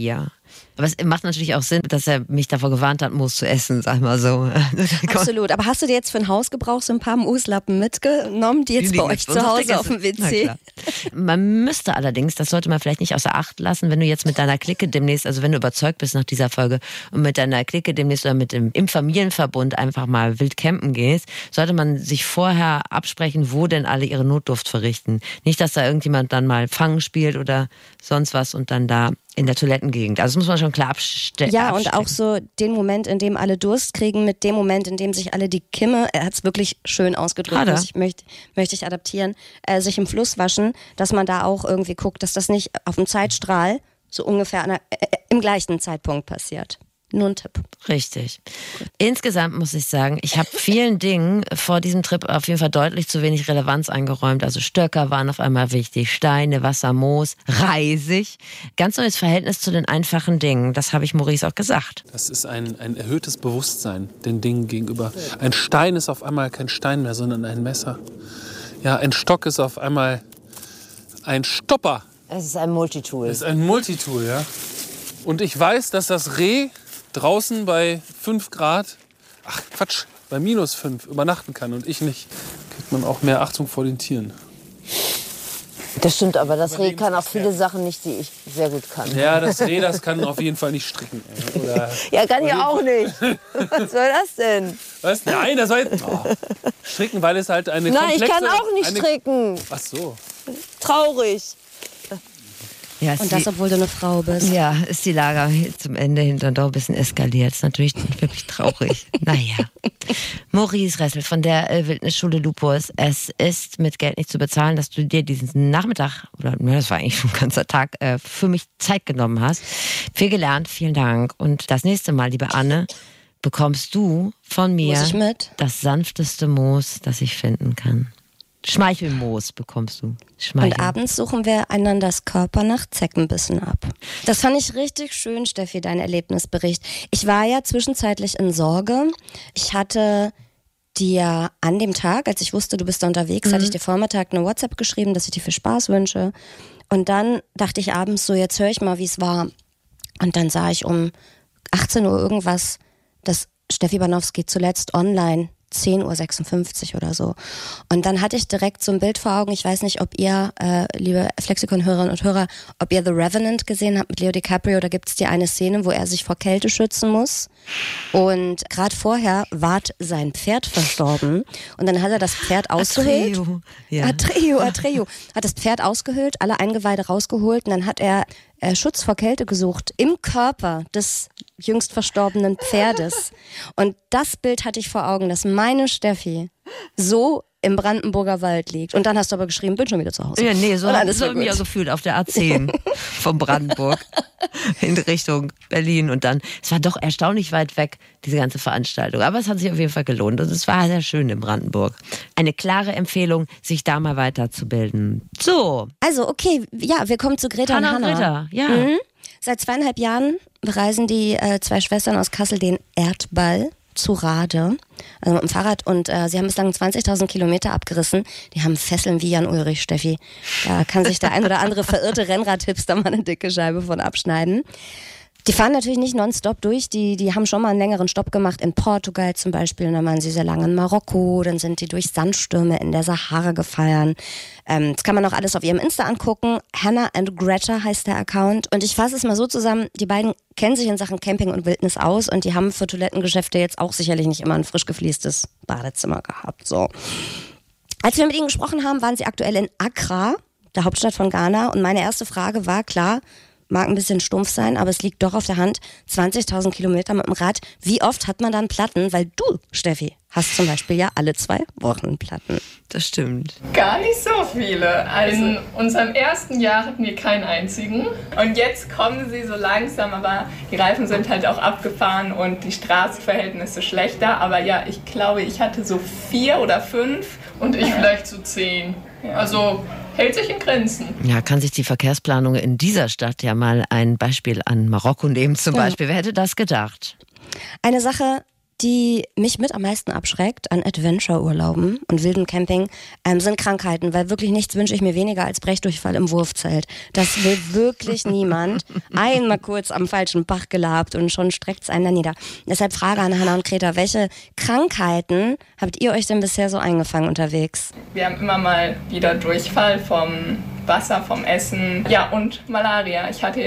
Aber es macht natürlich auch Sinn, dass er mich davor gewarnt hat, Moos zu essen, sag mal so. Absolut. Aber hast du dir jetzt für den Hausgebrauch so ein paar Mooslappen mitgenommen, die jetzt bei euch zu Hause auf dem WC? Man müsste allerdings, das sollte man vielleicht nicht außer Acht lassen, wenn du jetzt mit deiner Clique demnächst, also wenn du überzeugt bist nach dieser Folge und mit deiner Clique demnächst oder im Familienverbund einfach mal wild campen gehst, sollte man sich vorher absprechen, wo denn alle ihre Notdurft verrichten. Nicht, dass da irgendjemand dann mal Fangen spielt oder sonst was und dann da in der Toilettengegend. Also das muss man schon klar abstellen. Ja, und auch so den Moment, in dem alle Durst kriegen, mit dem Moment, in dem sich alle die Kimme, er hat es wirklich schön ausgedrückt, möchte ich adaptieren, sich im Fluss waschen, dass man da auch irgendwie guckt, dass das nicht auf dem Zeitstrahl so ungefähr im gleichen Zeitpunkt passiert. Nur ein Tipp. Richtig. Insgesamt muss ich sagen, ich habe vielen Dingen vor diesem Trip auf jeden Fall deutlich zu wenig Relevanz eingeräumt. Also Stöcker waren auf einmal wichtig, Steine, Wasser, Moos, Reisig. Ganz neues Verhältnis zu den einfachen Dingen. Das habe ich Maurice auch gesagt. Das ist ein erhöhtes Bewusstsein den Dingen gegenüber. Ein Stein ist auf einmal kein Stein mehr, sondern ein Messer. Ja, ein Stock ist auf einmal ein Stopper. Es ist ein Multitool. Es ist ein Multitool, ja. Und ich weiß, dass das Reh draußen bei 5 Grad, bei -5 übernachten kann und ich nicht. Kriegt man auch mehr Achtung vor den Tieren. Das stimmt, aber das Reh kann auch viele Sachen nicht, die ich sehr gut kann. Ja, das Reh, das kann auf jeden Fall nicht stricken. Oder ja, kann ich auch nicht. Was soll das denn? Was? Nein, das soll stricken, weil es halt eine komplexe... Nein, ich kann auch nicht stricken. Ach so. Traurig. Ja, und das, obwohl du eine Frau bist. Ja, ist die Lage zum Ende hin dann doch ein bisschen eskaliert. Ist natürlich wirklich traurig. Naja. Maurice Ressel von der Wildnisschule Lupus. Es ist mit Geld nicht zu bezahlen, dass du dir diesen Nachmittag, oder das war eigentlich schon ein ganzer Tag, für mich Zeit genommen hast. Viel gelernt, vielen Dank. Und das nächste Mal, liebe Anne, bekommst du von mir das sanfteste Moos, das ich finden kann. Schmeichelmoos bekommst du. Und abends suchen wir einanders Körper nach Zeckenbissen ab. Das fand ich richtig schön, Steffi, dein Erlebnisbericht. Ich war ja zwischenzeitlich in Sorge. Ich hatte dir an dem Tag, als ich wusste, du bist da unterwegs, hatte ich dir Vormittag eine WhatsApp geschrieben, dass ich dir viel Spaß wünsche. Und dann dachte ich abends so, jetzt höre ich mal, wie es war. Und dann sah ich um 18 Uhr irgendwas, dass Steffi Banowski zuletzt online 10:56 Uhr oder so. Und dann hatte ich direkt so ein Bild vor Augen. Ich weiß nicht, ob ihr, liebe Flexikon-Hörerinnen und Hörer, ob ihr The Revenant gesehen habt mit Leo DiCaprio. Da gibt es die eine Szene, wo er sich vor Kälte schützen muss. Und gerade vorher ward sein Pferd verstorben. Und dann hat er das Pferd ausgehöhlt. Atreyu. Hat das Pferd ausgehöhlt, alle Eingeweide rausgeholt. Und dann hat er Schutz vor Kälte gesucht im Körper des jüngst verstorbenen Pferdes. Und das Bild hatte ich vor Augen, dass meine Steffi so im Brandenburger Wald liegt. Und dann hast du aber geschrieben, bin schon wieder zu Hause. Ja, nee, so habe ich mich auch gefühlt auf der A10 von Brandenburg in Richtung Berlin. Und dann, es war doch erstaunlich weit weg, diese ganze Veranstaltung. Aber es hat sich auf jeden Fall gelohnt und es war sehr schön in Brandenburg. Eine klare Empfehlung, sich da mal weiterzubilden. So. Also, okay, ja, wir kommen zu Greta und Hannah. Greta, ja. Seit 2,5 Jahren bereisen die 2 Schwestern aus Kassel den Erdball zu Rade, also mit dem Fahrrad, und sie haben bislang 20.000 Kilometer abgerissen. Die haben Fesseln wie Jan Ulrich, Steffi. Da kann sich der ein oder andere verirrte Rennrad-Hipster mal eine dicke Scheibe von abschneiden. Die fahren natürlich nicht nonstop durch, die haben schon mal einen längeren Stopp gemacht in Portugal zum Beispiel, und dann waren sie sehr lange in Marokko, dann sind die durch Sandstürme in der Sahara gefallen. Das kann man auch alles auf ihrem Insta angucken. Hannah and Greta heißt der Account, und ich fasse es mal so zusammen, die beiden kennen sich in Sachen Camping und Wildnis aus, und die haben für Toilettengeschäfte jetzt auch sicherlich nicht immer ein frisch gefliestes Badezimmer gehabt. So. Als wir mit ihnen gesprochen haben, waren sie aktuell in Accra, der Hauptstadt von Ghana, und meine erste Frage war, klar, mag ein bisschen stumpf sein, aber es liegt doch auf der Hand, 20.000 Kilometer mit dem Rad. Wie oft hat man dann Platten? Weil du, Steffi, hast zum Beispiel ja alle 2 Wochen Platten. Das stimmt. Gar nicht so viele. Also in unserem ersten Jahr hatten wir keinen einzigen. Und jetzt kommen sie so langsam, aber die Reifen sind halt auch abgefahren und die Straßenverhältnisse schlechter. Aber ja, ich glaube, ich hatte so 4 oder 5. Und ich vielleicht so 10. Ja. Also hält sich in Grenzen. Ja, kann sich die Verkehrsplanung in dieser Stadt ja mal ein Beispiel an Marokko nehmen zum Beispiel. Wer hätte das gedacht? Eine Sache, die mich mit am meisten abschreckt an Adventure-Urlauben und wildem Camping, sind Krankheiten, weil wirklich nichts wünsche ich mir weniger als Brechdurchfall im Wurfzelt. Das will wirklich niemand. Einmal kurz am falschen Bach gelabt und schon streckt es einen da nieder. Deshalb Frage an Hannah und Greta, welche Krankheiten habt ihr euch denn bisher so eingefangen unterwegs? Wir haben immer mal wieder Durchfall vom Wasser, vom Essen, ja, und Malaria. Ich habe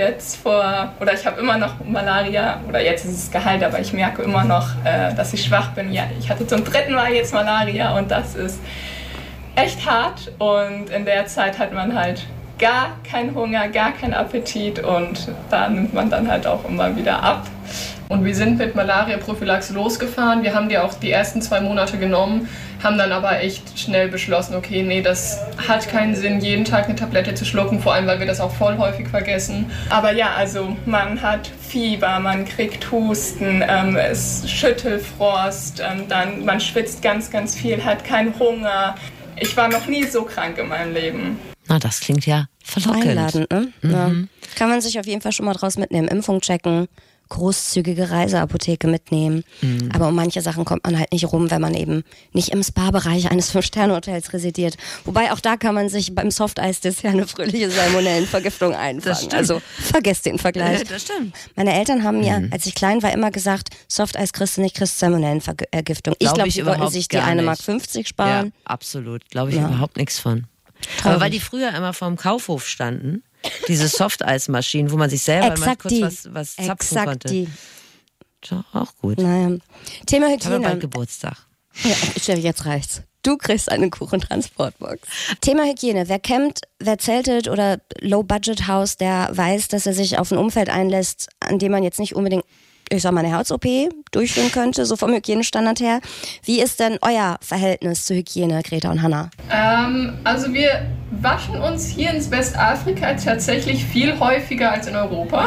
immer noch Malaria, oder jetzt ist es geheilt, aber ich merke immer noch, dass ich schwach bin. Ja, ich hatte zum 3. Mal jetzt Malaria und das ist echt hart und in der Zeit hat man halt gar keinen Hunger, gar keinen Appetit und da nimmt man dann halt auch immer wieder ab. Und wir sind mit Malaria-Prophylaxe losgefahren. Wir haben die auch die ersten 2 Monate genommen, haben dann aber echt schnell beschlossen, okay, nee, das hat keinen Sinn, jeden Tag eine Tablette zu schlucken, vor allem, weil wir das auch voll häufig vergessen. Aber ja, also man hat Fieber, man kriegt Husten, es Schüttelfrost, dann man schwitzt ganz, ganz viel, hat keinen Hunger. Ich war noch nie so krank in meinem Leben. Na, das klingt ja verlockend. Einladend, ne? Ja. Kann man sich auf jeden Fall schon mal draus mitnehmen. Impfung checken, großzügige Reiseapotheke mitnehmen. Aber um manche Sachen kommt man halt nicht rum, wenn man eben nicht im Spa-Bereich eines 5-Sterne-Hotels residiert. Wobei auch da kann man sich beim Softeis-Dessert eine frühliche Salmonellenvergiftung einfangen. Also vergesst den Vergleich. Das stimmt. Meine Eltern haben mir, als ich klein war, immer gesagt, Softeis kriegst du nicht, kriegst Salmonellenvergiftung. Ich glaube, sie wollten sich die 1,50 Mark sparen. Ja, absolut. Glaube ich überhaupt nichts von. Aber weil die früher immer vorm Kaufhof standen, diese Softeismaschinen, wo man sich selber mal kurz was zapfen konnte. Die. Ja, auch gut. Naja. Thema Hygiene. Ich habe bald Geburtstag. Ja, Steffi, jetzt reicht's. Du kriegst eine Kuchentransportbox. Thema Hygiene. Wer campt, wer zeltet oder Low-Budget-Haus, der weiß, dass er sich auf ein Umfeld einlässt, an dem man jetzt nicht unbedingt, ich sag mal, eine Herz-OP durchführen könnte, so vom Hygienestandard her. Wie ist denn euer Verhältnis zur Hygiene, Greta und Hannah? Also wir waschen uns hier in Westafrika tatsächlich viel häufiger als in Europa.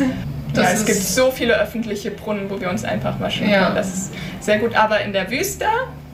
Es gibt so viele öffentliche Brunnen, wo wir uns einfach waschen können. Das ist sehr gut. Aber in der Wüste,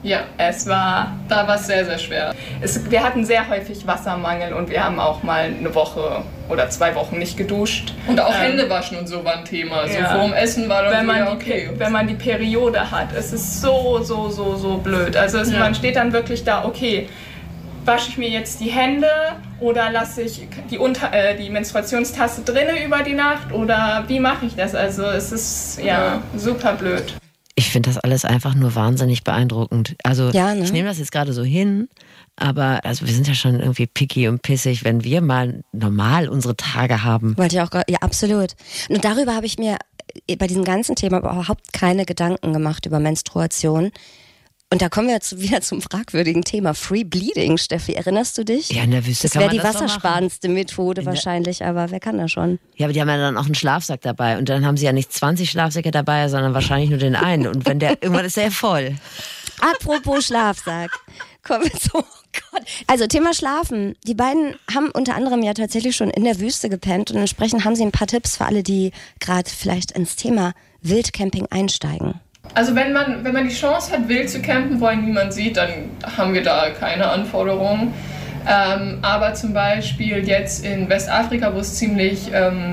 da war es sehr, sehr schwer. Wir hatten sehr häufig Wassermangel und wir haben auch mal eine Woche oder 2 Wochen nicht geduscht. Und auch Hände waschen und so war ein Thema. So vor dem Essen war dann wenn man die Periode hat, es ist so blöd. Also man steht dann wirklich da, okay, wasche ich mir jetzt die Hände oder lasse ich die Menstruationstasse drinnen über die Nacht oder wie mache ich das? Also es ist super blöd. Ich finde das alles einfach nur wahnsinnig beeindruckend. Also ich nehme das jetzt gerade so hin, aber also wir sind ja schon irgendwie picky und pissig, wenn wir mal normal unsere Tage haben. Wollte ich auch gerade, ja, absolut. Und darüber habe ich mir bei diesem ganzen Thema überhaupt keine Gedanken gemacht über Menstruation. Und da kommen wir jetzt wieder zum fragwürdigen Thema Free Bleeding, Steffi. Erinnerst du dich? Ja, in der Wüste kann man das wäre die wassersparendste Methode wahrscheinlich, aber wer kann das schon? Ja, aber die haben ja dann auch einen Schlafsack dabei. Und dann haben sie ja nicht 20 Schlafsäcke dabei, sondern wahrscheinlich nur den einen. Und wenn irgendwann ist der voll. Apropos Schlafsack. Kommen wir zu, Also Thema Schlafen. Die beiden haben unter anderem ja tatsächlich schon in der Wüste gepennt. Und entsprechend haben sie ein paar Tipps für alle, die gerade vielleicht ins Thema Wildcamping einsteigen. Also wenn man die Chance hat, wild zu campen, wo einen niemand sieht, dann haben wir da keine Anforderungen. Aber zum Beispiel jetzt in Westafrika, wo es ziemlich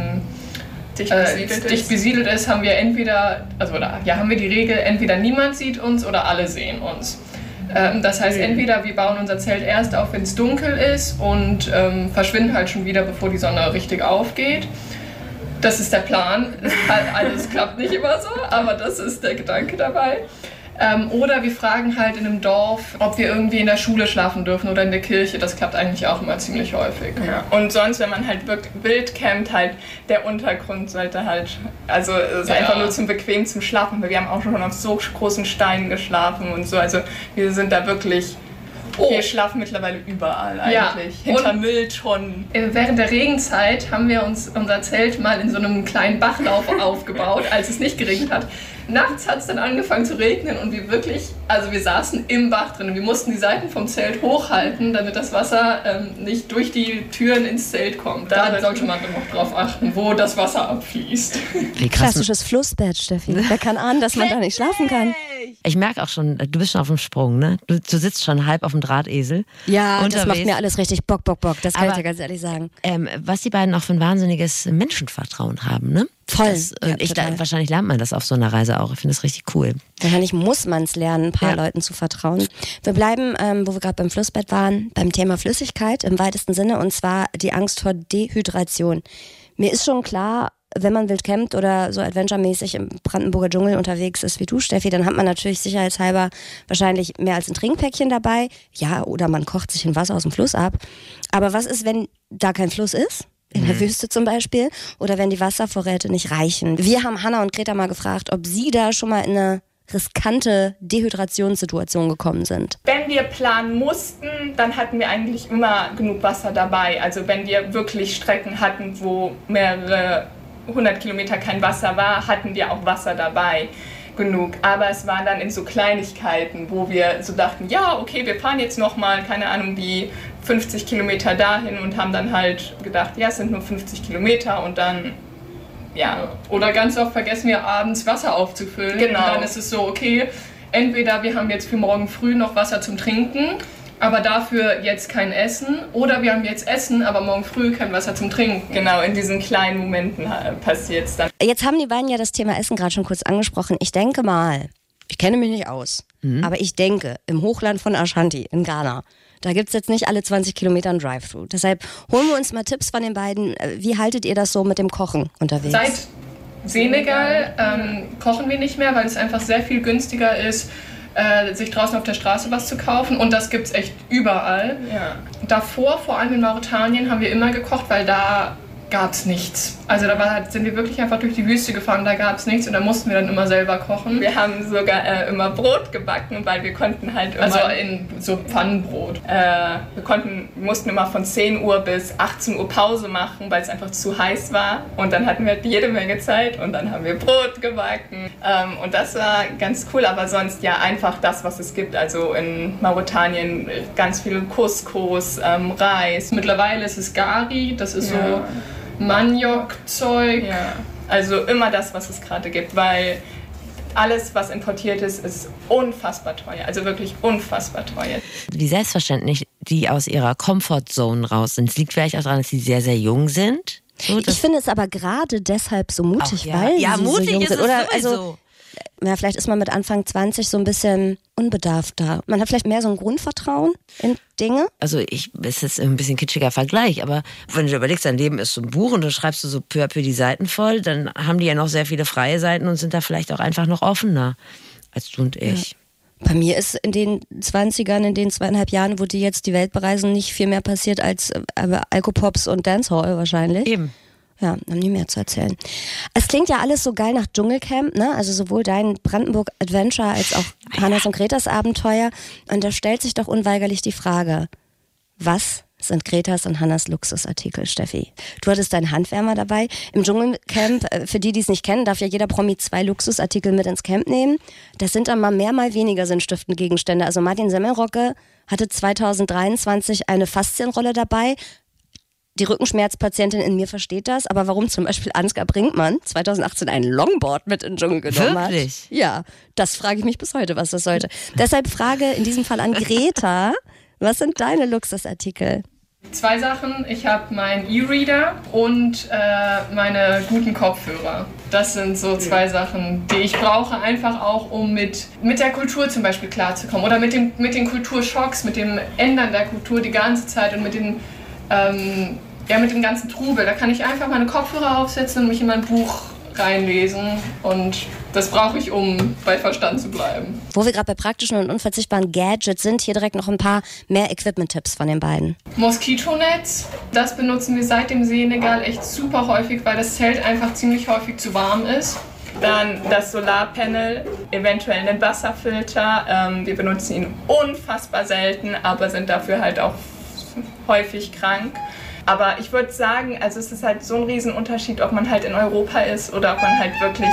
dicht besiedelt ist, haben wir haben wir die Regel, entweder niemand sieht uns oder alle sehen uns. Das heißt, entweder wir bauen unser Zelt erst auf, wenn es dunkel ist und verschwinden halt schon wieder, bevor die Sonne richtig aufgeht. Das ist der Plan. Alles klappt nicht immer so, aber das ist der Gedanke dabei. Oder wir fragen halt in einem Dorf, ob wir irgendwie in der Schule schlafen dürfen oder in der Kirche. Das klappt eigentlich auch immer ziemlich häufig. Ja. Und sonst, wenn man halt wild campt, halt der Untergrund sollte halt, also es ist einfach nur bequem zum Schlafen, weil wir haben auch schon auf so großen Steinen geschlafen und so. Also wir sind da wirklich... Wir schlafen mittlerweile überall eigentlich. Hinter Mülltonnen. Während der Regenzeit haben wir uns unser Zelt mal in so einem kleinen Bachlauf aufgebaut, als es nicht geregnet hat. Nachts hat es dann angefangen zu regnen und wir saßen im Bach drin und wir mussten die Seiten vom Zelt hochhalten, damit das Wasser nicht durch die Türen ins Zelt kommt. Da sollte man noch drauf achten, wo das Wasser abfließt. Klassisches Flussbett, Steffi. Wer kann ahnen, dass man da nicht schlafen kann? nicht. Ich merke auch schon, du bist schon auf dem Sprung, ne? Du sitzt schon halb auf dem Drahtesel. Ja, unterwegs. Das macht mir alles richtig Bock. Das kann ich dir ganz ehrlich sagen. Was die beiden auch für ein wahnsinniges Menschenvertrauen haben, ne? Voll. Wahrscheinlich lernt man das auf so einer Reise auch. Ich finde das richtig cool. Wahrscheinlich muss man es lernen, ein paar Leuten zu vertrauen. Wir bleiben, wo wir gerade beim Flussbett waren, beim Thema Flüssigkeit im weitesten Sinne, und zwar die Angst vor Dehydration. Mir ist schon klar, wenn man wild campt oder so adventuremäßig im Brandenburger Dschungel unterwegs ist wie du, Steffi, dann hat man natürlich sicherheitshalber wahrscheinlich mehr als ein Trinkpäckchen dabei. Ja, oder man kocht sich ein Wasser aus dem Fluss ab. Aber was ist, wenn da kein Fluss ist? In der Wüste zum Beispiel. Oder wenn die Wasservorräte nicht reichen. Wir haben Hannah und Greta mal gefragt, ob sie da schon mal in eine riskante Dehydrationssituation gekommen sind. Wenn wir planen mussten, dann hatten wir eigentlich immer genug Wasser dabei. Also wenn wir wirklich Strecken hatten, wo mehrere 100 Kilometer kein Wasser war, hatten wir auch Wasser dabei. Genug. Aber es waren dann in so Kleinigkeiten, wo wir so dachten, ja, okay, wir fahren jetzt nochmal, keine Ahnung, die 50 Kilometer dahin und haben dann halt gedacht, ja, es sind nur 50 Kilometer und dann, ja. Oder ganz oft vergessen wir abends Wasser aufzufüllen. Genau. Und dann ist es so, okay, entweder wir haben jetzt für morgen früh noch Wasser zum Trinken, aber dafür jetzt kein Essen, oder wir haben jetzt Essen, aber morgen früh kein Wasser zum Trinken. Genau, in diesen kleinen Momenten passiert es dann. Jetzt haben die beiden ja das Thema Essen gerade schon kurz angesprochen. Ich denke mal, ich kenne mich nicht aus, aber ich denke, im Hochland von Ashanti in Ghana, da gibt es jetzt nicht alle 20 Kilometer ein Drive-Thru. Deshalb holen wir uns mal Tipps von den beiden. Wie haltet ihr das so mit dem Kochen unterwegs? Seit Senegal kochen wir nicht mehr, weil es einfach sehr viel günstiger ist, sich draußen auf der Straße was zu kaufen, und das gibt's echt überall. Ja. Davor, vor allem in Mauretanien, haben wir immer gekocht, weil da gab's nichts. Also sind wir wirklich einfach durch die Wüste gefahren, da gab's nichts, und da mussten wir dann immer selber kochen. Wir haben sogar immer Brot gebacken, weil wir konnten halt immer... Also in so Pfannenbrot. Wir mussten immer von 10 Uhr bis 18 Uhr Pause machen, weil es einfach zu heiß war. Und dann hatten wir jede Menge Zeit und dann haben wir Brot gebacken. Und das war ganz cool, aber sonst ja einfach das, was es gibt. Also in Mauretanien ganz viel Couscous, Reis. Mittlerweile ist es Gari, das ist so Maniok-Zeug. Ja. Also immer das, was es gerade gibt, weil alles, was importiert ist, ist unfassbar teuer. Also wirklich unfassbar teuer. Wie selbstverständlich die aus ihrer Comfortzone raus sind. Es liegt vielleicht auch daran, dass sie sehr, sehr jung sind. So, ich finde es aber gerade deshalb so mutig, weil sie mutig so jung ist sind. es Oder sowieso. also, ja, vielleicht ist man mit Anfang 20 so ein bisschen unbedarfter. Man hat vielleicht mehr so ein Grundvertrauen in Dinge. Also es ist ein bisschen kitschiger Vergleich, aber wenn du überlegst, dein Leben ist so ein Buch und dann schreibst du so peu à peu die Seiten voll, dann haben die ja noch sehr viele freie Seiten und sind da vielleicht auch einfach noch offener als du und ich. Ja. Bei mir ist in den 20ern, in den 2,5 Jahren, wo die jetzt die Welt bereisen, nicht viel mehr passiert als Alkopops und Dancehall wahrscheinlich. Eben. Ja, haben die mehr zu erzählen. Es klingt ja alles so geil nach Dschungelcamp, ne? Also sowohl dein Brandenburg Adventure als auch Hannas und Gretas Abenteuer. Und da stellt sich doch unweigerlich die Frage, was sind Gretas und Hannas Luxusartikel, Steffi? Du hattest deinen Handwärmer dabei. Im Dschungelcamp, für die es nicht kennen, darf ja jeder Promi 2 Luxusartikel mit ins Camp nehmen. Das sind dann mal mehr, mal weniger sinnstiftende Gegenstände. Also Martin Semmelrocke hatte 2023 eine Faszienrolle dabei. Die Rückenschmerzpatientin in mir versteht das, aber warum zum Beispiel Ansgar Brinkmann 2018 ein Longboard mit in den Dschungel genommen hat? Wirklich? Ja, das frage ich mich bis heute, was das sollte. Deshalb Frage in diesem Fall an Greta, was sind deine Luxusartikel? 2 Sachen. Ich habe meinen E-Reader und meine guten Kopfhörer. Das sind so 2 Sachen, die ich brauche, einfach auch, um mit der Kultur zum Beispiel klarzukommen. Oder mit den Kulturschocks, mit dem Ändern der Kultur die ganze Zeit und mit den mit dem ganzen Trubel. Da kann ich einfach meine Kopfhörer aufsetzen und mich in mein Buch reinlesen. Und das brauche ich, um bei Verstand zu bleiben. Wo wir gerade bei praktischen und unverzichtbaren Gadgets sind, hier direkt noch ein paar mehr Equipment-Tipps von den beiden. Moskitonetz, das benutzen wir seit dem Senegal echt super häufig, weil das Zelt einfach ziemlich häufig zu warm ist. Dann das Solarpanel, eventuell einen Wasserfilter. Wir benutzen ihn unfassbar selten, aber sind dafür halt auch häufig krank. Aber ich würde sagen, also es ist halt so ein Riesenunterschied, ob man halt in Europa ist oder ob man halt wirklich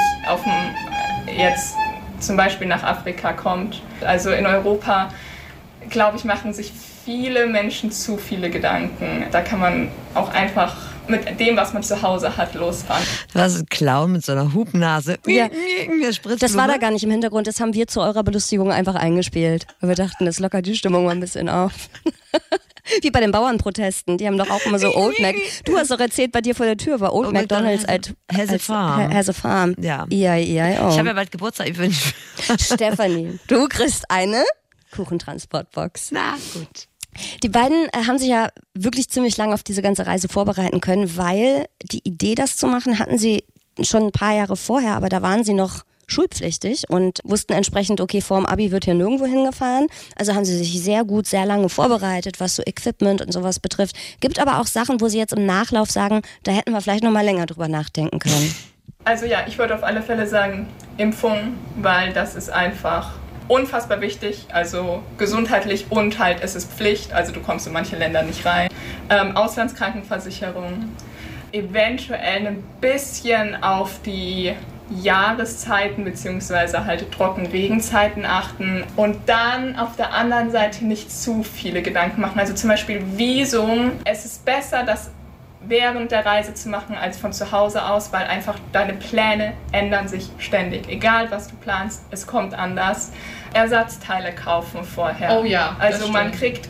jetzt zum Beispiel nach Afrika kommt. Also in Europa, glaube ich, machen sich viele Menschen zu viele Gedanken. Da kann man auch einfach mit dem, was man zu Hause hat, losfahren. Das ist ein Clown mit so einer Hupnase. Ja. Das war da gar gar nicht im Hintergrund, das haben wir zu eurer Belustigung einfach eingespielt. Weil wir dachten, das lockert die Stimmung mal ein bisschen auf. Wie bei den Bauernprotesten, die haben doch auch immer so Old Mac. Du hast doch erzählt, bei dir vor der Tür war Old McDonald's has a farm. Has a farm. Ja. E-I-E-I-O. Ich habe ja bald Geburtstag, ich wünsche. Stefanie, du kriegst eine Kuchentransportbox. Na gut. Die beiden haben sich ja wirklich ziemlich lange auf diese ganze Reise vorbereiten können, weil die Idee, das zu machen, hatten sie schon ein paar Jahre vorher, aber da waren sie noch schulpflichtig und wussten entsprechend, okay, vorm Abi wird hier nirgendwo hingefahren. Also haben sie sich sehr gut, sehr lange vorbereitet, was so Equipment und sowas betrifft. Gibt aber auch Sachen, wo sie jetzt im Nachlauf sagen, da hätten wir vielleicht noch mal länger drüber nachdenken können. Also ja, ich würde auf alle Fälle sagen Impfung, weil das ist einfach unfassbar wichtig, also gesundheitlich und halt es ist Pflicht, also du kommst in manche Länder nicht rein. Auslandskrankenversicherung, eventuell ein bisschen auf die Jahreszeiten bzw. halt Trockenregenzeiten achten und dann auf der anderen Seite nicht zu viele Gedanken machen. Also zum Beispiel Visum. Es ist besser, das während der Reise zu machen als von zu Hause aus, weil einfach deine Pläne ändern sich ständig. Egal was du planst, es kommt anders. Ersatzteile kaufen vorher. Oh ja, also man kriegt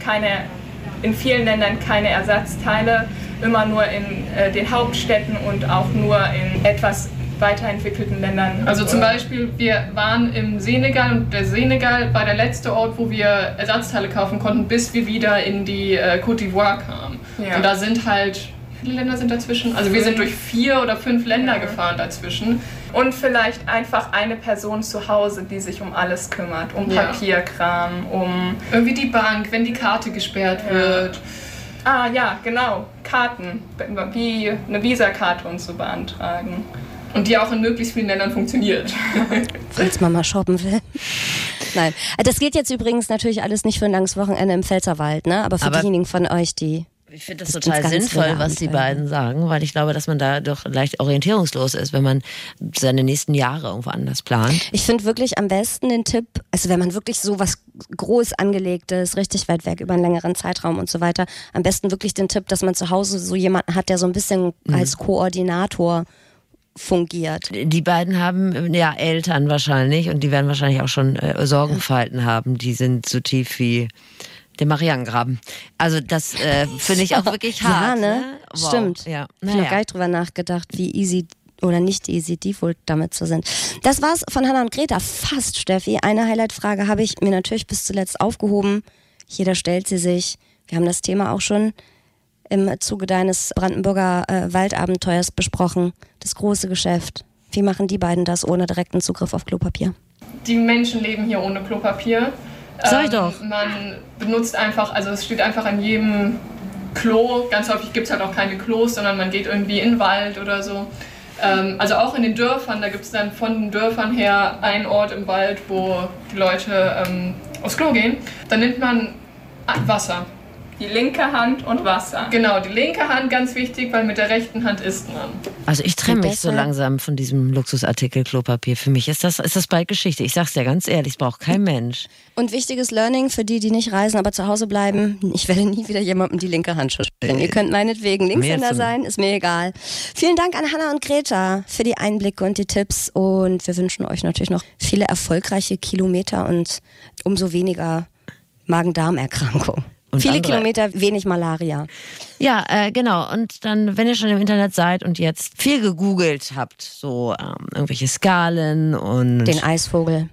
in vielen Ländern keine Ersatzteile, immer nur in den Hauptstädten und auch nur in etwas weiterentwickelten Ländern. Also zum Beispiel, wir waren im Senegal und der Senegal war der letzte Ort, wo wir Ersatzteile kaufen konnten, bis wir wieder in die Côte d'Ivoire kamen. Ja. Und da sind halt, wie viele Länder sind dazwischen? Also wir sind durch 4 oder 5 Länder gefahren dazwischen. Und vielleicht einfach eine Person zu Hause, die sich um alles kümmert, um Papierkram, um irgendwie die Bank, wenn die Karte gesperrt wird. Ah ja, genau, Karten, wie eine Visakarte und so beantragen. Und die auch in möglichst vielen Ländern funktioniert. Falls man mal shoppen will. Nein, das geht jetzt übrigens natürlich alles nicht für ein langes Wochenende im Pfälzerwald, ne? Aber für diejenigen von euch, die... Ich finde das total sinnvoll, was die beiden sagen, weil ich glaube, dass man da doch leicht orientierungslos ist, wenn man seine nächsten Jahre irgendwo anders plant. Ich finde wirklich am besten den Tipp, also wenn man wirklich so was groß angelegtes, richtig weit weg über einen längeren Zeitraum und so weiter, am besten wirklich den Tipp, dass man zu Hause so jemanden hat, der so ein bisschen als Koordinator fungiert. Die beiden haben ja Eltern wahrscheinlich und die werden wahrscheinlich auch schon Sorgenfalten haben. Die sind so tief wie der Marianengraben. Also das finde ich auch wirklich hart. Ja, ne? Wow. Stimmt. Ja. Ich habe noch gar nicht drüber nachgedacht, wie easy oder nicht easy die wohl damit zu sind. Das war's von Hannah und Greta. Fast, Steffi. Eine Highlight-Frage habe ich mir natürlich bis zuletzt aufgehoben. Jeder stellt sie sich. Wir haben das Thema auch schon im Zuge deines Brandenburger Waldabenteuers besprochen. Das große Geschäft. Wie machen die beiden das ohne direkten Zugriff auf Klopapier? Die Menschen leben hier ohne Klopapier. Sag ich doch. Man benutzt einfach, also es steht einfach an jedem Klo. Ganz häufig gibt es halt auch keine Klos, sondern man geht irgendwie in den Wald oder so. Also auch in den Dörfern, da gibt es dann von den Dörfern her einen Ort im Wald, wo die Leute aufs Klo gehen. Dann nimmt man Wasser. Die linke Hand und Wasser. Genau, die linke Hand ganz wichtig, weil mit der rechten Hand isst man. Also ich trenne mich so langsam von diesem Luxusartikel Klopapier. Für mich ist das bald Geschichte. Ich sag's dir ganz ehrlich, es braucht kein Mensch. Und wichtiges Learning für die nicht reisen, aber zu Hause bleiben. Ich werde nie wieder jemandem die linke Hand schütteln. Ihr könnt meinetwegen Linkshänder sein, ist mir egal. Vielen Dank an Hannah und Greta für die Einblicke und die Tipps. Und wir wünschen euch natürlich noch viele erfolgreiche Kilometer und umso weniger Magen-Darm-Erkrankung. Und viele andere. Kilometer, wenig Malaria. Ja, genau. Und dann, wenn ihr schon im Internet seid und jetzt viel gegoogelt habt, so irgendwelche Skalen und den Eisvogel,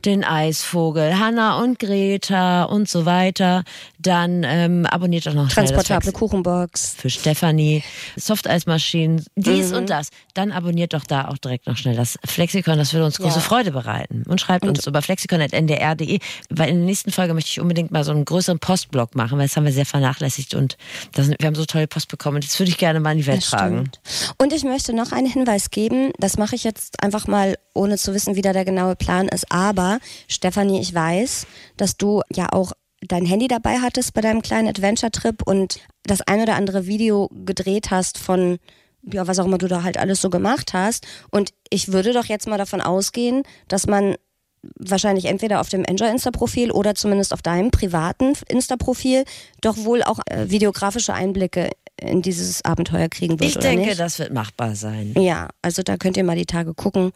Hannah und Greta und so weiter, dann abonniert doch noch transportable Kuchenbox für Stefanie, Softeismaschinen, dies und das. Dann abonniert doch da auch direkt noch schnell das Flexikon. Das würde uns große Freude bereiten. Und schreibt uns über flexikon@ndr.de, weil in der nächsten Folge möchte ich unbedingt mal so einen größeren Postblog machen, weil das haben wir sehr vernachlässigt und wir haben so tolle Post bekommen und das würde ich gerne mal in die Welt tragen. Und ich möchte noch einen Hinweis geben, das mache ich jetzt einfach mal, ohne zu wissen, wie da der genaue Plan ist, aber Stefanie, ich weiß, dass du ja auch dein Handy dabei hattest bei deinem kleinen Adventure-Trip und das ein oder andere Video gedreht hast von, ja, was auch immer du da halt alles so gemacht hast und ich würde doch jetzt mal davon ausgehen, dass man wahrscheinlich entweder auf dem Enjoy-Insta-Profil oder zumindest auf deinem privaten Insta-Profil doch wohl auch videografische Einblicke in dieses Abenteuer kriegen wird, Ich denke, nicht? das wird machbar sein. Ja, also da könnt ihr mal die Tage gucken.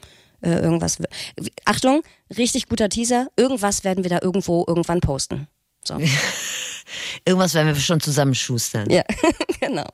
Achtung, richtig guter Teaser. Irgendwas werden wir da irgendwann posten. So. Irgendwas werden wir schon zusammenschustern. Ja, genau.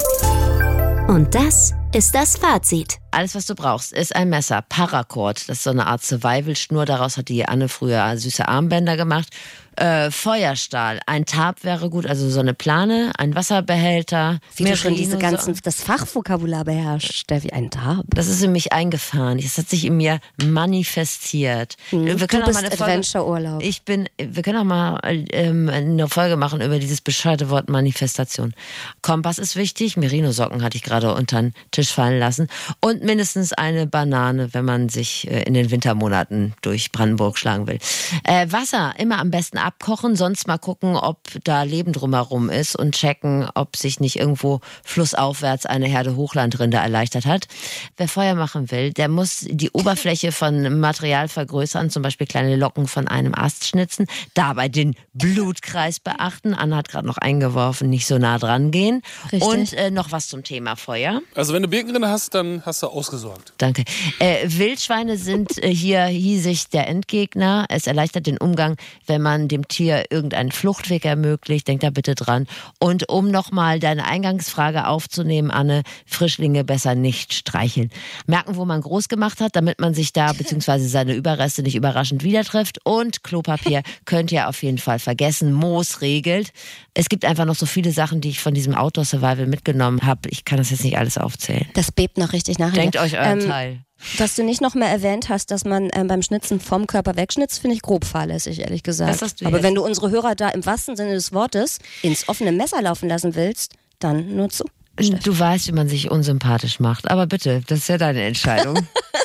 Und das ist das Fazit. Alles, was du brauchst, ist ein Messer. Paracord, das ist so eine Art Survival-Schnur. Daraus hat die Anne früher süße Armbänder gemacht. Feuerstahl, ein Tab wäre gut, also so eine Plane, ein Wasserbehälter. Wie du schon das Fachvokabular beherrscht, Steffi, ein Tab. Das ist in mich eingefahren. Das hat sich in mir manifestiert. Du bist Adventure-Urlaub. Wir können auch mal eine Folge machen über dieses bescheuerte Wort Manifestation. Kompass ist wichtig. Merino-Socken hatte ich gerade unter den Tisch fallen lassen. Und mindestens eine Banane, wenn man sich in den Wintermonaten durch Brandenburg schlagen will. Wasser immer am besten abkochen, sonst mal gucken, ob da Leben drumherum ist und checken, ob sich nicht irgendwo flussaufwärts eine Herde Hochlandrinde erleichtert hat. Wer Feuer machen will, der muss die Oberfläche von Material vergrößern, zum Beispiel kleine Locken von einem Ast schnitzen, dabei den Blutkreis beachten. Anna hat gerade noch eingeworfen, nicht so nah dran gehen. Richtig. Und noch was zum Thema Feuer. Also wenn du Birkenrinde hast, dann hast du ausgesorgt. Danke. Wildschweine sind hier hiesig der Endgegner. Es erleichtert den Umgang, wenn man dem Tier irgendeinen Fluchtweg ermöglicht. Denk da bitte dran. Und um nochmal deine Eingangsfrage aufzunehmen, Anne, Frischlinge besser nicht streicheln. Merken, wo man groß gemacht hat, damit man sich da bzw. seine Überreste nicht überraschend wieder trifft. Und Klopapier könnt ihr auf jeden Fall vergessen. Moos regelt. Es gibt einfach noch so viele Sachen, die ich von diesem Outdoor-Survival mitgenommen habe. Ich kann das jetzt nicht alles aufzählen. Das bebt noch richtig nach. Denkt euch euren Teil. Dass du nicht noch mehr erwähnt hast, dass man beim Schnitzen vom Körper wegschnitzt, finde ich grob fahrlässig, ehrlich gesagt. Das hast du Aber jetzt. wenn du unsere Hörer da im wahrsten Sinne des Wortes ins offene Messer laufen lassen willst, dann nur zu. Du weißt, wie man sich unsympathisch macht. Aber bitte, das ist ja deine Entscheidung.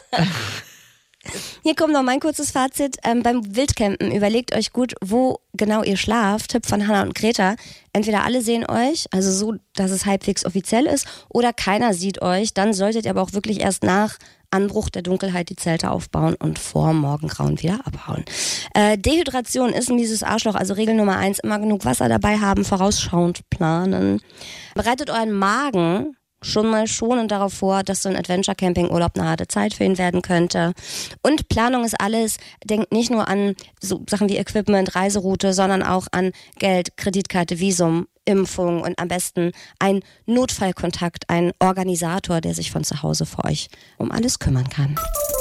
Hier kommt noch mein kurzes Fazit. Beim Wildcampen überlegt euch gut, wo genau ihr schlaft. Tipp von Hannah und Greta. Entweder alle sehen euch, also so, dass es halbwegs offiziell ist, oder keiner sieht euch. Dann solltet ihr aber auch wirklich erst nach Anbruch der Dunkelheit die Zelte aufbauen und vor Morgengrauen wieder abhauen. Dehydration ist ein mieses Arschloch, also Regel Nummer 1, immer genug Wasser dabei haben, vorausschauend planen. Bereitet euren Magen schon mal schonend darauf vor, dass so ein Adventure-Camping-Urlaub eine harte Zeit für ihn werden könnte. Und Planung ist alles. Denkt nicht nur an so Sachen wie Equipment, Reiseroute, sondern auch an Geld, Kreditkarte, Visum, Impfung und am besten ein Notfallkontakt, ein Organisator, der sich von zu Hause für euch um alles kümmern kann.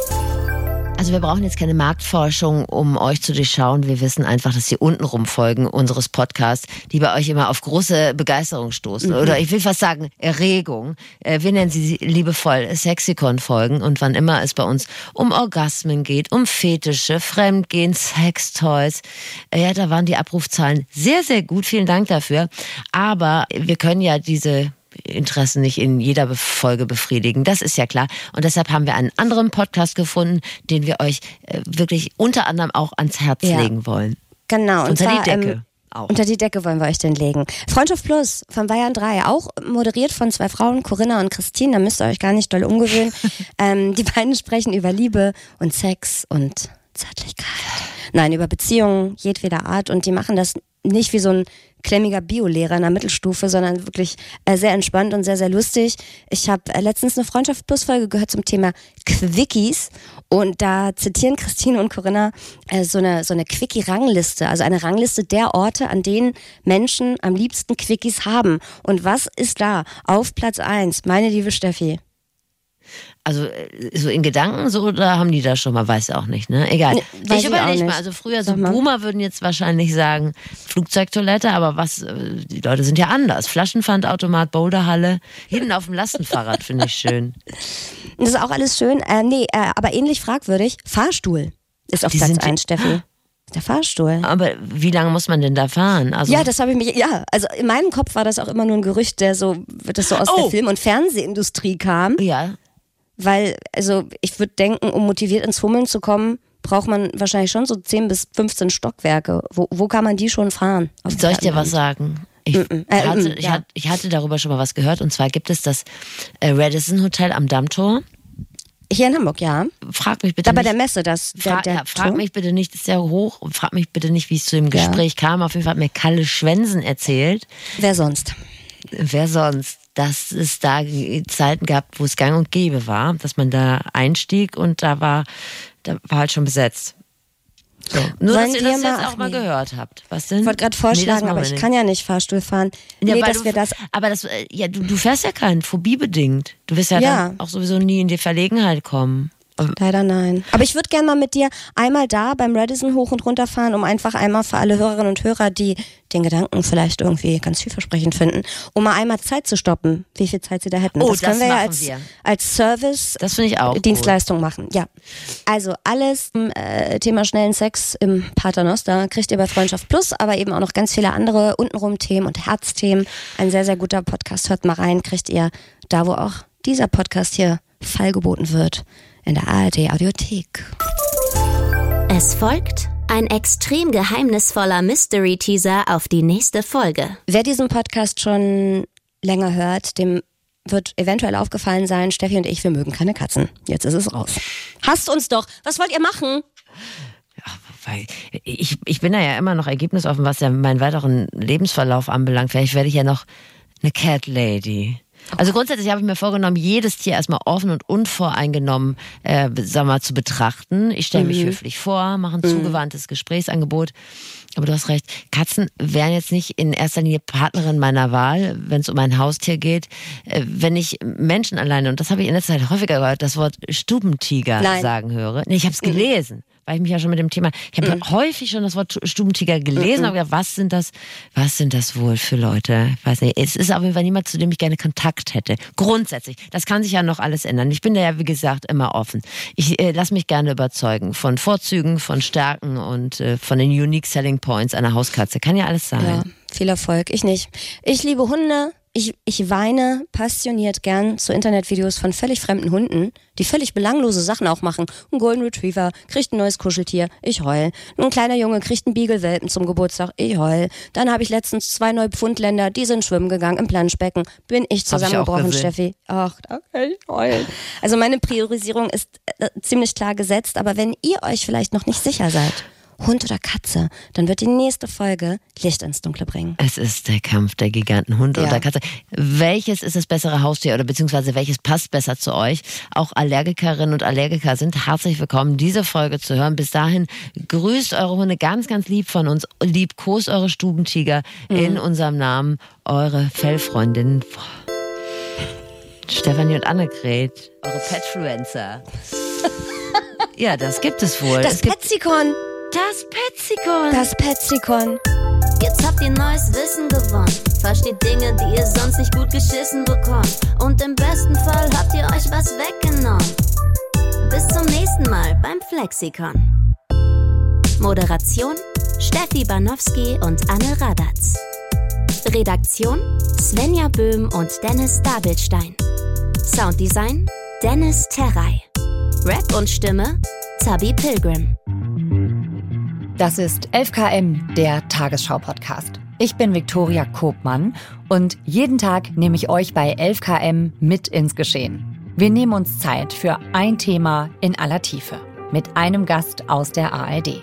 Also wir brauchen jetzt keine Marktforschung, um euch zu durchschauen. Wir wissen einfach, dass die untenrum Folgen unseres Podcasts, die bei euch immer auf große Begeisterung stoßen. Oder ich will fast sagen, Erregung. Wir nennen sie liebevoll Sexikon-Folgen. Und wann immer es bei uns um Orgasmen geht, um Fetische, Fremdgehen, Sextoys, ja, da waren die Abrufzahlen sehr, sehr gut. Vielen Dank dafür. Aber wir können ja diese Interessen nicht in jeder Folge befriedigen. Das ist ja klar. Und deshalb haben wir einen anderen Podcast gefunden, den wir euch wirklich unter anderem auch ans Herz legen wollen. Genau. Unter die Decke. Auch. Unter die Decke wollen wir euch den legen. Freundschaft Plus von Bayern 3, auch moderiert von 2 Frauen, Corinna und Christine, da müsst ihr euch gar nicht doll umgewöhnen. Die beiden sprechen über Liebe und Sex und Zärtlichkeit. Nein, über Beziehungen jedweder Art, und die machen das nicht wie so ein klemmiger Biolehrer in der Mittelstufe, sondern wirklich sehr entspannt und sehr, sehr lustig. Ich habe letztens eine Freundschaft Plus Folge gehört zum Thema Quickies, und da zitieren Christine und Corinna so eine Quickie-Rangliste, also eine Rangliste der Orte, an denen Menschen am liebsten Quickies haben. Und was ist da auf Platz 1, meine liebe Steffi? Also so in Gedanken so, oder haben die das schon mal? Weiß auch nicht, ne? Egal. Ich überlege mal, also früher so Boomer würden jetzt wahrscheinlich sagen Flugzeugtoilette, aber die Leute sind ja anders. Flaschenpfandautomat, Boulderhalle, hinten auf dem Lastenfahrrad finde ich schön. Das ist auch alles schön. Aber ähnlich fragwürdig, Fahrstuhl ist auf Platz 1, Steffi. Der Fahrstuhl. Aber wie lange muss man denn da fahren? Also ja, das habe ich mich, also in meinem Kopf war das auch immer nur ein Gerücht, das so aus der Film- und Fernsehindustrie kam. Ja. Weil, also ich würde denken, um motiviert ins Hummeln zu kommen, braucht man wahrscheinlich schon so 10 bis 15 Stockwerke. Wo kann man die schon fahren? Soll ich dir was sagen? Ich hatte darüber schon mal was gehört, und zwar gibt es das Radisson Hotel am Dammtor. Hier in Hamburg, ja. Frag mich bitte da bei nicht. der Messe, Frag mich bitte nicht, das ist ja hoch. Und frag mich bitte nicht, wie es zu dem Gespräch kam. Auf jeden Fall hat mir Kalle Schwensen erzählt. Wer sonst? Dass es da Zeiten gab, wo es gang und gäbe war, dass man da einstieg und da war halt schon besetzt. So. Nur, dass ihr das jetzt auch mal gehört habt. Was denn? Ich wollte gerade vorschlagen, aber ich kann ja nicht Fahrstuhl fahren. Ja, du fährst ja keinen, phobiebedingt. Du wirst ja dann auch sowieso nie in die Verlegenheit kommen. Leider nein. Aber ich würde gerne mal mit dir einmal da beim Radisson hoch und runter fahren, um einfach einmal für alle Hörerinnen und Hörer, die den Gedanken vielleicht irgendwie ganz vielversprechend finden, um mal einmal Zeit zu stoppen, wie viel Zeit sie da hätten. Das können wir ja als Service Dienstleistung machen. Ja. Also alles Thema schnellen Sex im Paternoster kriegt ihr bei Freundschaft Plus, aber eben auch noch ganz viele andere untenrum Themen und Herzthemen. Ein sehr, sehr guter Podcast. Hört mal rein, kriegt ihr da, wo auch dieser Podcast hier feilgeboten wird. In der ARD Audiothek. Es folgt ein extrem geheimnisvoller Mystery-Teaser auf die nächste Folge. Wer diesen Podcast schon länger hört, dem wird eventuell aufgefallen sein, Steffi und ich, wir mögen keine Katzen. Jetzt ist es raus. Hasst uns doch. Was wollt ihr machen? Ja, weil ich bin da ja immer noch ergebnisoffen, was ja meinen weiteren Lebensverlauf anbelangt. Vielleicht werde ich ja noch eine Cat Lady. Also grundsätzlich habe ich mir vorgenommen, jedes Tier erstmal offen und unvoreingenommen zu betrachten. Ich stelle mich höflich vor, mache ein zugewandtes Gesprächsangebot. Aber du hast recht, Katzen wären jetzt nicht in erster Linie Partnerin meiner Wahl, wenn es um ein Haustier geht. Wenn ich Menschen alleine, und das habe ich in letzter Zeit häufiger gehört, das Wort Stubentiger sagen höre. Nee, ich habe es gelesen. Weil ich mich ja schon mit dem Thema, ich habe häufig schon das Wort Stubentiger gelesen, aber gedacht, was sind das wohl für Leute? Ich weiß nicht, es ist auf jeden Fall niemand, zu dem ich gerne Kontakt hätte. Grundsätzlich, das kann sich ja noch alles ändern. Ich bin da ja, wie gesagt, immer offen. Ich lasse mich gerne überzeugen von Vorzügen, von Stärken und von den Unique Selling Points einer Hauskatze. Kann ja alles sein. Ja, viel Erfolg. Ich nicht. Ich liebe Hunde. Ich weine passioniert gern zu Internetvideos von völlig fremden Hunden, die völlig belanglose Sachen auch machen. Ein Golden Retriever kriegt ein neues Kuscheltier, ich heul. Ein kleiner Junge kriegt einen Beagle-Welpen zum Geburtstag, ich heul. Dann habe ich letztens 2 Neupfundländer, die sind schwimmen gegangen im Planschbecken. Bin ich zusammengebrochen, Steffi. Ach, danke, ich heul. Also meine Priorisierung ist ziemlich klar gesetzt, aber wenn ihr euch vielleicht noch nicht sicher seid, Hund oder Katze, dann wird die nächste Folge Licht ins Dunkle bringen. Es ist der Kampf der Giganten, Hund oder Katze. Welches ist das bessere Haustier oder beziehungsweise welches passt besser zu euch? Auch Allergikerinnen und Allergiker sind herzlich willkommen, diese Folge zu hören. Bis dahin grüßt eure Hunde ganz, ganz lieb von uns. Liebkost eure Stubentiger in unserem Namen. Eure Fellfreundinnen Stefanie und Annegret, eure Petfluencer. Ja, das gibt es wohl. Das Petzikon. Das Petzikon. Jetzt habt ihr neues Wissen gewonnen. Versteht Dinge, die ihr sonst nicht gut geschissen bekommt. Und im besten Fall habt ihr euch was weggenommen. Bis zum nächsten Mal beim Flexikon. Moderation Steffi Banowski und Anne Radatz. Redaktion Svenja Böhm und Dennis Dabelstein. Sounddesign Dennis Terrey. Rap und Stimme Zabi Pilgrim. Das ist 11KM, der Tagesschau-Podcast. Ich bin Viktoria Koopmann und jeden Tag nehme ich euch bei 11KM mit ins Geschehen. Wir nehmen uns Zeit für ein Thema in aller Tiefe mit einem Gast aus der ARD.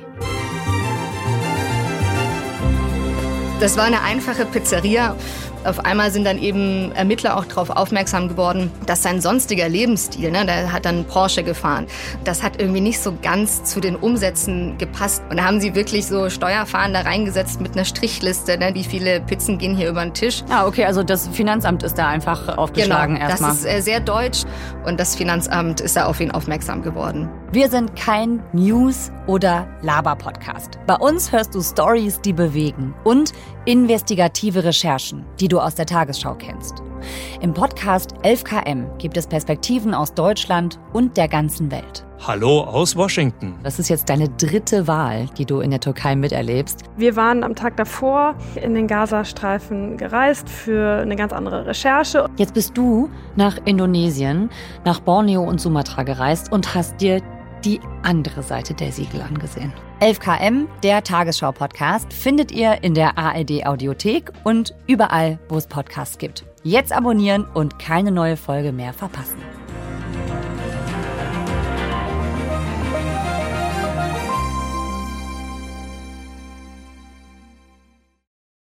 Das war eine einfache Pizzeria. Auf einmal sind dann eben Ermittler auch darauf aufmerksam geworden, dass sein sonstiger Lebensstil, der hat dann Porsche gefahren, das hat irgendwie nicht so ganz zu den Umsätzen gepasst. Und da haben sie wirklich so Steuerfahnder reingesetzt mit einer Strichliste, wie viele Pizzen gehen hier über den Tisch. Ah, okay, also das Finanzamt ist da einfach aufgeschlagen erstmal. Das ist sehr deutsch und das Finanzamt ist da auf ihn aufmerksam geworden. Wir sind kein News- oder Laber-Podcast. Bei uns hörst du Stories, die bewegen und investigative Recherchen, die du aus der Tagesschau kennst. Im Podcast 11KM gibt es Perspektiven aus Deutschland und der ganzen Welt. Hallo aus Washington. Das ist jetzt deine 3. Wahl, die du in der Türkei miterlebst. Wir waren am Tag davor in den Gazastreifen gereist für eine ganz andere Recherche. Jetzt bist du nach Indonesien, nach Borneo und Sumatra gereist und hast dir die andere Seite der Siegel angesehen. 11KM, der Tagesschau-Podcast, findet ihr in der ARD-Audiothek und überall, wo es Podcasts gibt. Jetzt abonnieren und keine neue Folge mehr verpassen.